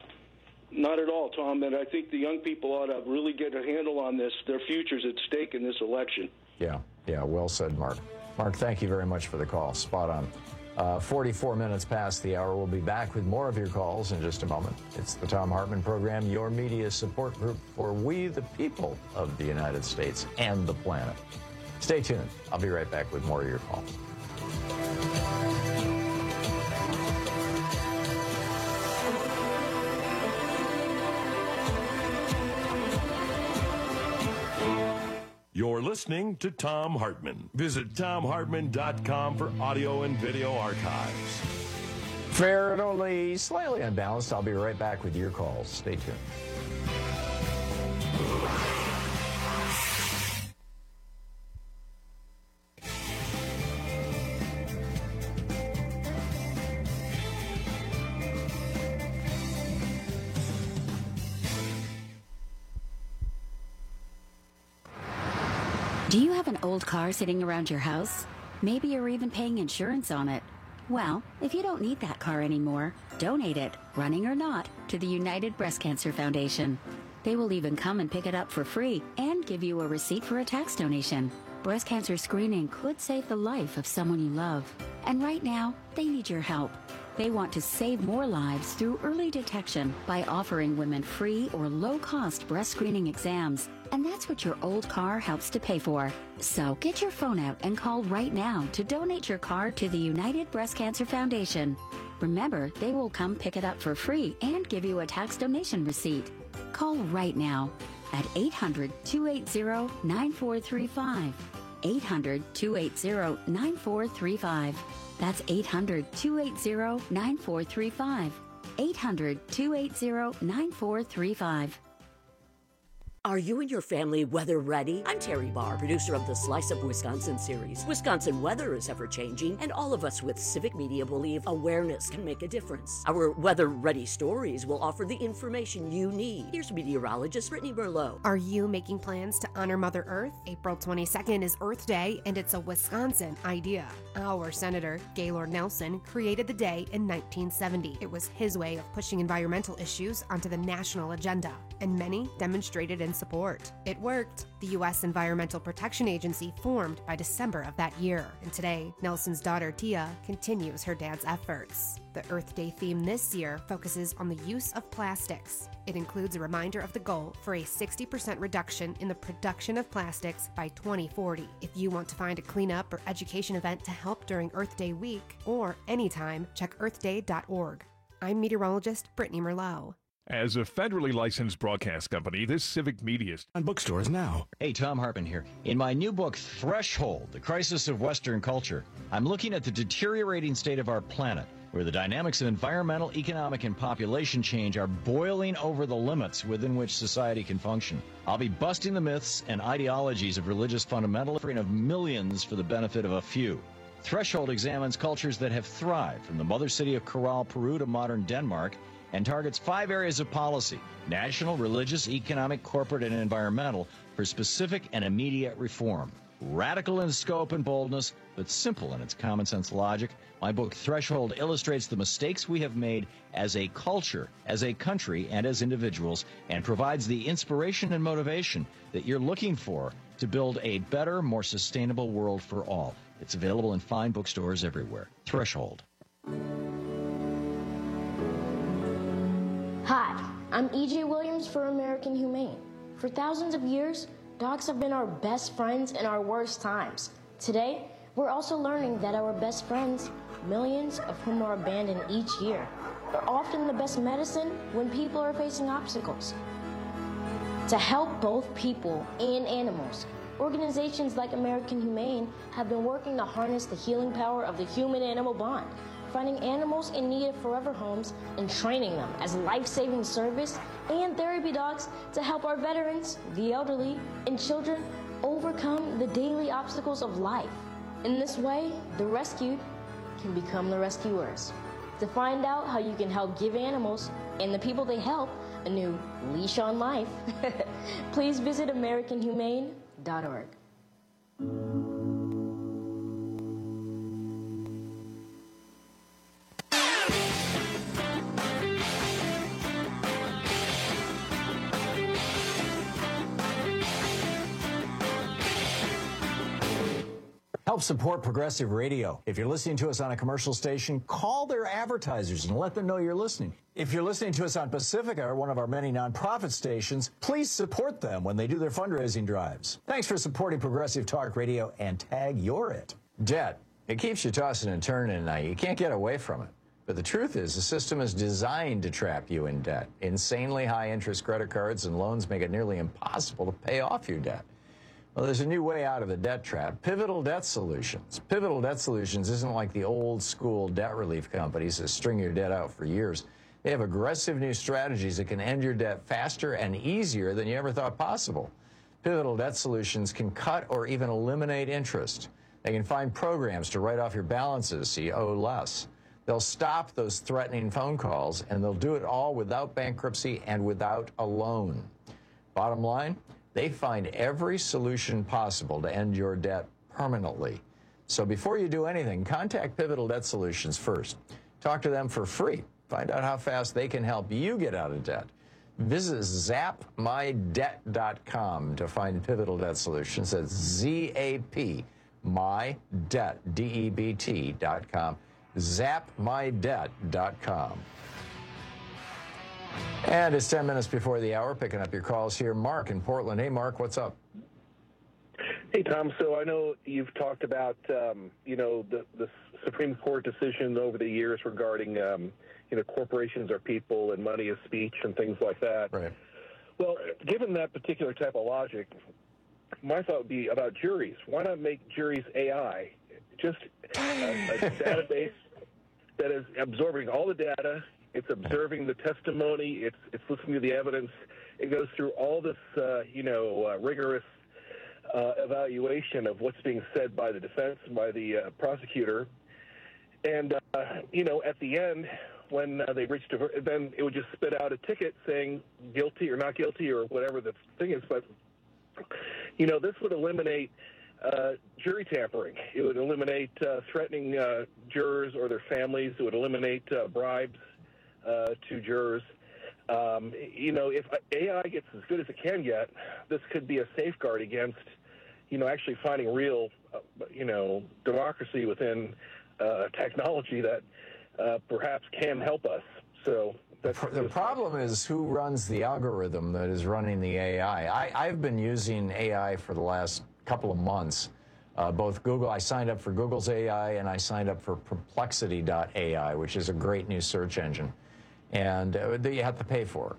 Not at all, Tom. And I think the young people ought to really get a handle on this. Their future's at stake in this election. Yeah, yeah, well said, Mark. Mark, thank you very much for the call. Spot on. Uh, forty-four minutes past the hour. We'll be back with more of your calls in just a moment. It's the Thom Hartmann Program, your media support group for we, the people of the United States and the planet. Stay tuned. I'll be right back with more of your calls. You're listening to Thom Hartmann. Visit Thom Hartmann dot com for audio and video archives. Fair and only slightly unbalanced. I'll be right back with your calls. Stay tuned. Do you have an old car sitting around your house? Maybe you're even paying insurance on it. Well, if you don't need that car anymore, donate it, running or not, to the United Breast Cancer Foundation. They will even come and pick it up for free and give you a receipt for a tax donation. Breast cancer screening could save the life of someone you love. And right now, they need your help. They want to save more lives through early detection by offering women free or low-cost breast screening exams. And that's what your old car helps to pay for. So get your phone out and call right now to donate your car to the United Breast Cancer Foundation. Remember, they will come pick it up for free and give you a tax donation receipt. Call right now at eight hundred, two eight zero, nine four three five. eight hundred, two eight zero, nine four three five. That's eight hundred, two eight zero, nine four three five. eight hundred, two eight zero, nine four three five. Are you and your family weather ready? I'm Terry Barr, producer of the Slice of Wisconsin series. Wisconsin weather is ever changing, and all of us with Civic Media believe awareness can make a difference. Our weather ready stories will offer the information you need. Here's meteorologist Brittany Merlot. Are you making plans to honor Mother Earth? April twenty-second is Earth Day, and it's a Wisconsin idea. Our Senator, Gaylord Nelson, created the day in nineteen seventy. It was his way of pushing environmental issues onto the national agenda, and many demonstrated in support. It worked. The U S Environmental Protection Agency formed by December of that year, and today, Nelson's daughter Tia continues her dad's efforts. The Earth Day theme this year focuses on the use of plastics. It includes a reminder of the goal for a sixty percent reduction in the production of plastics by twenty forty. If you want to find a cleanup or education event to help during Earth Day week, or anytime, check earth day dot org. I'm meteorologist Brittany Merlot. As a federally licensed broadcast company, this Civic Media is on bookstores now. Hey, Thom Hartmann here. In my new book, Threshold, The Crisis of Western Culture, I'm looking at the deteriorating state of our planet, where the dynamics of environmental, economic, and population change are boiling over the limits within which society can function. I'll be busting the myths and ideologies of religious fundamentalism of millions for the benefit of a few. Threshold examines cultures that have thrived, from the mother city of Corral, Peru to modern Denmark, and targets five areas of policy: national, religious, economic, corporate, and environmental, for specific and immediate reform. Radical in scope and boldness, but simple in its common sense logic, my book Threshold illustrates the mistakes we have made as a culture, as a country, and as individuals, and provides the inspiration and motivation that you're looking for to build a better, more sustainable world for all. It's available in fine bookstores everywhere. Threshold. Hi, I'm E J Williams for American Humane. For thousands of years, dogs have been our best friends in our worst times. Today, we're also learning that our best friends, millions of whom are abandoned each year, are often the best medicine when people are facing obstacles. To help both people and animals, organizations like American Humane have been working to harness the healing power of the human-animal bond, finding animals in need of forever homes and training them as life-saving service and therapy dogs to help our veterans, the elderly, and children overcome the daily obstacles of life. In this way, the rescued can become the rescuers. To find out how you can help give animals and the people they help a new leash on life, please visit American Humane dot org. Help support Progressive Radio. If you're listening to us on a commercial station, call their advertisers and let them know you're listening. If you're listening to us on Pacifica, or one of our many nonprofit stations, please support them when they do their fundraising drives. Thanks for supporting Progressive Talk Radio, and tag you're it. Debt. It keeps you tossing and turning, and you can't get away from it. But the truth is, the system is designed to trap you in debt. Insanely high interest credit cards and loans make it nearly impossible to pay off your debt. Well, there's a new way out of the debt trap. Pivotal Debt Solutions. Pivotal Debt Solutions isn't like the old school debt relief companies that string your debt out for years. They have aggressive new strategies that can end your debt faster and easier than you ever thought possible. Pivotal Debt Solutions can cut or even eliminate interest. They can find programs to write off your balances so you owe less. They'll stop those threatening phone calls, and they'll do it all without bankruptcy and without a loan. Bottom line, they find every solution possible to end your debt permanently. So before you do anything, contact Pivotal Debt Solutions first. Talk to them for free. Find out how fast they can help you get out of debt. Visit zap my debt dot com to find Pivotal Debt Solutions. That's Z A P, my debt, D E B T dot com. zap my debt dot com. And it's ten minutes before the hour, picking up your calls here. Mark in Portland. Hey, Mark, what's up? Hey, Tom. So I know you've talked about, um, you know, the, the Supreme Court decision over the years regarding, um, you know, corporations are people and money is speech and things like that. Right. Well, given that particular type of logic, my thought would be about juries. Why not make juries A I? Just a, a database that is absorbing all the data. It's observing the testimony. It's it's listening to the evidence. It goes through all this, uh, you know, uh, rigorous uh, evaluation of what's being said by the defense and by the uh, prosecutor. And, uh, you know, at the end, when uh, they reached a ver- then it would just spit out a ticket saying guilty or not guilty or whatever the thing is. But, you know, this would eliminate uh, jury tampering. It would eliminate uh, threatening uh, jurors or their families. It would eliminate uh, bribes uh, to jurors. Um, you know, if A I gets as good as it can get, this could be a safeguard against, you know, actually finding real, uh, you know, democracy within uh, technology that uh, perhaps can help us. So that's the problem is who runs the algorithm that is running the A I. I, I've been using A I for the last couple of months. Uh, both Google, I signed up for Google's A I, and I signed up for Perplexity dot A I, which is a great new search engine, and uh, that you have to pay for.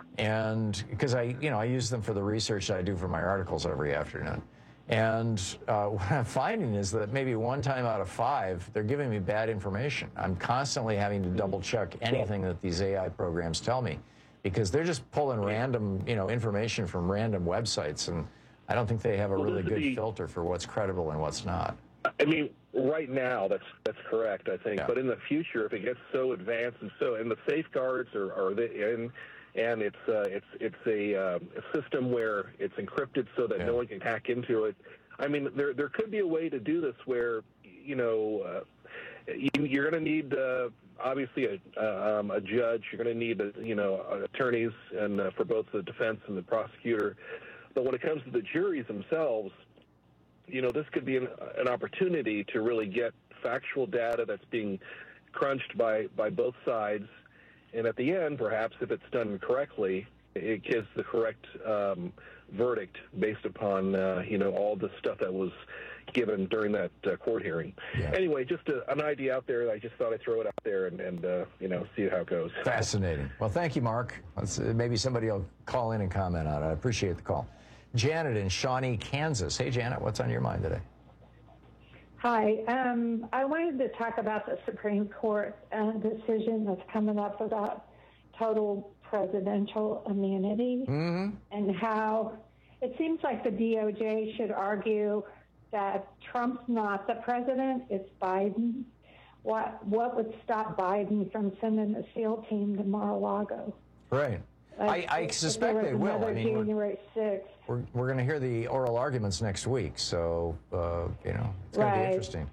And because I, you know, I use them for the research that I do for my articles every afternoon. And uh, what I'm finding is that maybe one time out of five, they're giving me bad information. I'm constantly having to double check anything that these A I programs tell me, because they're just pulling random, you know, information from random websites, and I don't think they have a Well, really good the- filter for what's credible and what's not. I mean, right now, that's that's correct, I think. Yeah. But in the future, if it gets so advanced and so, and the safeguards are, are the, and and it's uh, it's it's a, uh, a system where it's encrypted so that Yeah. no one can hack into it. I mean, there there could be a way to do this where, you know, uh, you, you're going to need uh, obviously a uh, um, a judge. You're going to need uh, you know attorneys and uh, for both the defense and the prosecutor. But when it comes to the juries themselves, you know, this could be an, an opportunity to really get factual data that's being crunched by, by both sides. And at the end, perhaps, if it's done correctly, it gives the correct um, verdict based upon, uh, you know, all the stuff that was given during that uh, court hearing. Yeah. Anyway, just a, an idea out there. I just thought I'd throw it out there and, and uh, you know, see how it goes. Fascinating. Well, thank you, Mark. Let's, uh, maybe somebody will call in and comment on it. I appreciate the call. Janet in Shawnee, Kansas. Hey, Janet, what's on your mind today? Hi. Um, I wanted to talk about the Supreme Court uh, decision that's coming up about total presidential immunity Mm-hmm. and how it seems like the D O J should argue that Trump's not the president, it's Biden. What, what would stop Biden from sending a SEAL team to Mar-a-Lago? Right. Like, I, I if suspect there they was will. another I mean, we're, January sixth. we're, we're going to hear the oral arguments next week, so, uh, you know, it's going to Right. be interesting.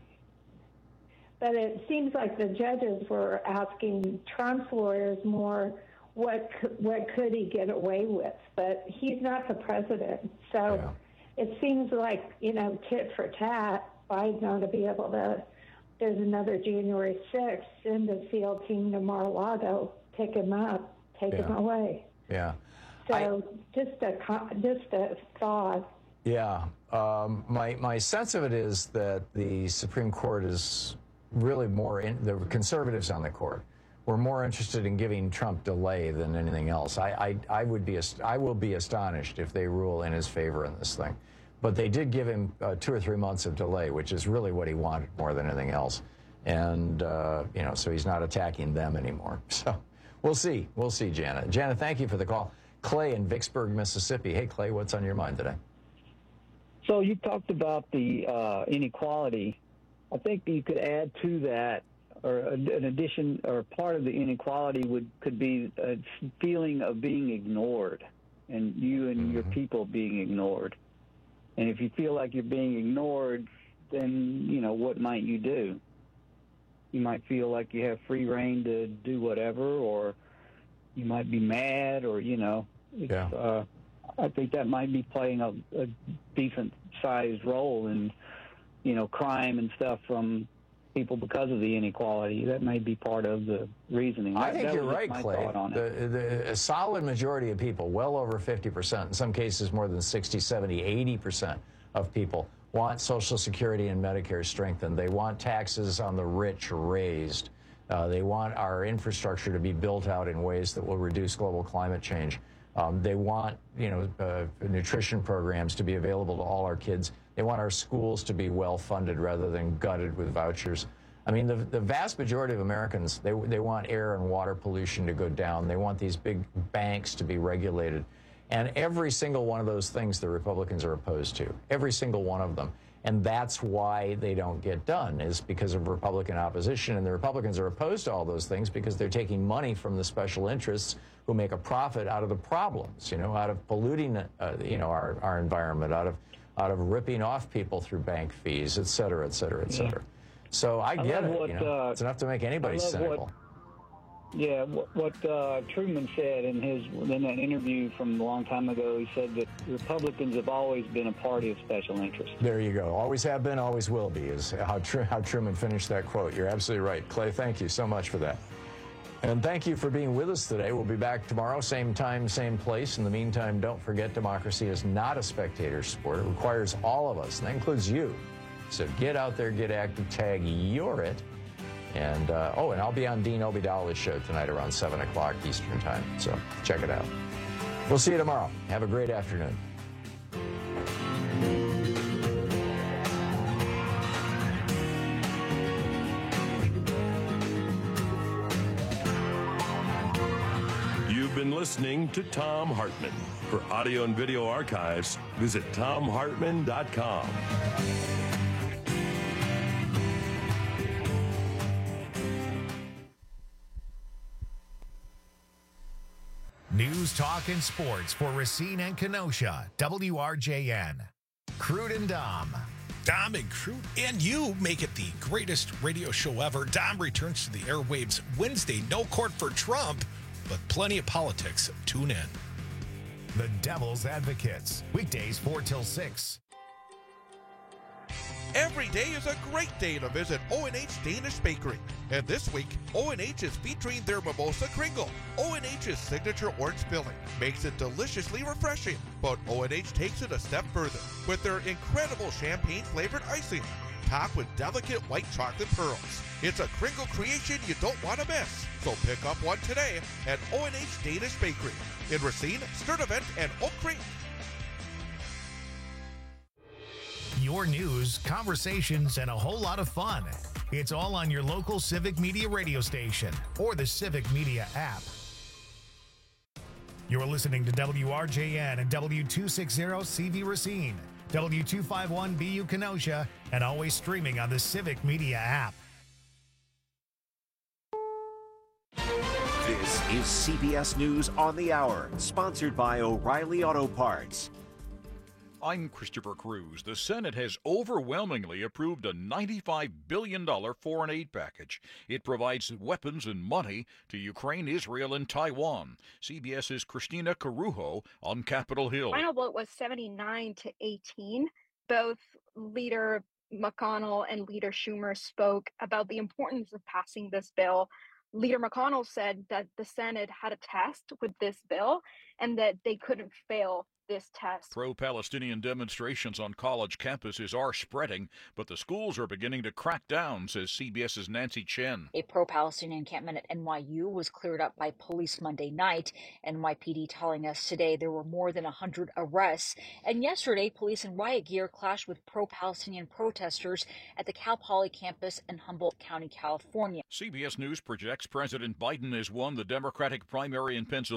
But it seems like the judges were asking Trump's lawyers more, what could, what could he get away with? But he's not the president. So it seems like, you know, tit for tat. Biden ought to be able to, there's another January sixth, send a SEAL team to Mar-a-Lago, pick him up, take Yeah. him away. Yeah. So I- just a co- just a thought. Yeah. Um, my, my sense of it is that the Supreme Court is really more, in, the conservatives on the court were more interested in giving Trump delay than anything else. I, I, I would be, ast- I will be astonished if they rule in his favor in this thing. But they did give him uh, two or three months of delay, which is really what he wanted more than anything else. And, uh, you know, so he's not attacking them anymore. So we'll see. We'll see, Janet. Janet, thank you for the call. Clay in Vicksburg, Mississippi. Hey, Clay, what's on your mind today? So you talked about the uh, inequality. I think you could add to that, or an addition, or part of the inequality would could be a feeling of being ignored, and you and mm-hmm. your people being ignored. And if you feel like you're being ignored, then you know what might you do? You might feel like you have free reign to do whatever, or you might be mad, or you know. It's, yeah. Uh, I think that might be playing a, a decent-sized role in, you know, crime and stuff from people because of the inequality. That may be part of the reasoning. I That- think that you're was right, my Clay. thought on it. The, the, a solid majority of people, well over fifty percent, in some cases more than sixty, seventy, eighty percent of people want Social Security and Medicare strengthened. They want taxes on the rich raised. Uh, they want our infrastructure to be built out in ways that will reduce global climate change. Um, they want, you know, uh, nutrition programs to be available to all our kids. They want our schools to be well funded rather than gutted with vouchers. I mean, the, the vast majority of Americans, they, they want air and water pollution to go down. They want these big banks to be regulated. And every single one of those things the Republicans are opposed to, every single one of them. And that's why they don't get done, is because of Republican opposition. And the Republicans are opposed to all those things because they're taking money from the special interests who make a profit out of the problems, you know, out of polluting, uh, you know, our, our environment, out of out of ripping off people through bank fees, et cetera, et cetera, et cetera. Yeah. So I, I get it. What, you know, uh, it's enough to make anybody cynical. What, yeah, what, what uh, Truman said in his in that interview from a long time ago, he said that Republicans have always been a party of special interest. There you go. Always have been, always will be, is how, Tr- how Truman finished that quote. You're absolutely right. Clay, thank you so much for that. And thank you for being with us today. We'll be back tomorrow, same time, same place. In the meantime, don't forget, democracy is not a spectator sport. It requires all of us, and that includes you. So get out there, get active, tag you're it. And, uh, oh, and I'll be on Dean Obeidallah's show tonight around seven o'clock Eastern time. So check it out. We'll see you tomorrow. Have a great afternoon. You've been listening to Thom Hartmann. For audio and video archives, visit thom hartmann dot com. News, talk, and sports for Racine and Kenosha. W R J N. Crude and Dom. Dom and Crude and you make it the greatest radio show ever. Dom returns to the airwaves Wednesday. No court for Trump, but plenty of politics. Tune in. The Devil's Advocates. Weekdays four till six. Every day is a great day to visit O and H Danish Bakery. And this week, O and H is featuring their Mimosa Kringle. O and H's signature orange filling makes it deliciously refreshing, but O and H takes it a step further with their incredible champagne-flavored icing, topped with delicate white chocolate pearls. It's a Kringle creation you don't want to miss. So pick up one today at O and H Danish Bakery in Racine, Sturtevant, and Oak Creek. Your news, conversations, and a whole lot of fun. It's all on your local Civic Media radio station or the Civic Media app. You're listening to W R J N and W two sixty C V Racine, W two fifty-one B U Kenosha, and always streaming on the Civic Media app. This is C B S News on the Hour, sponsored by O'Reilly Auto Parts. I'm Christopher Cruz. The Senate has overwhelmingly approved a ninety-five billion dollars foreign aid package. It provides weapons and money to Ukraine, Israel, and Taiwan. CBS's Christina Carujo on Capitol Hill. Final vote was seventy-nine to eighteen. Both Leader McConnell and Leader Schumer spoke about the importance of passing this bill. Leader McConnell said that the Senate had a test with this bill and that they couldn't fail this test. Pro-Palestinian demonstrations on college campuses are spreading, but the schools are beginning to crack down, says CBS's Nancy Chen. A pro-Palestinian encampment at N Y U was cleared up by police Monday night. N Y P D telling us today there were more than one hundred arrests. And yesterday, police in riot gear clashed with pro-Palestinian protesters at the Cal Poly campus in Humboldt County, California. C B S News projects President Biden has won the Democratic primary in Pennsylvania.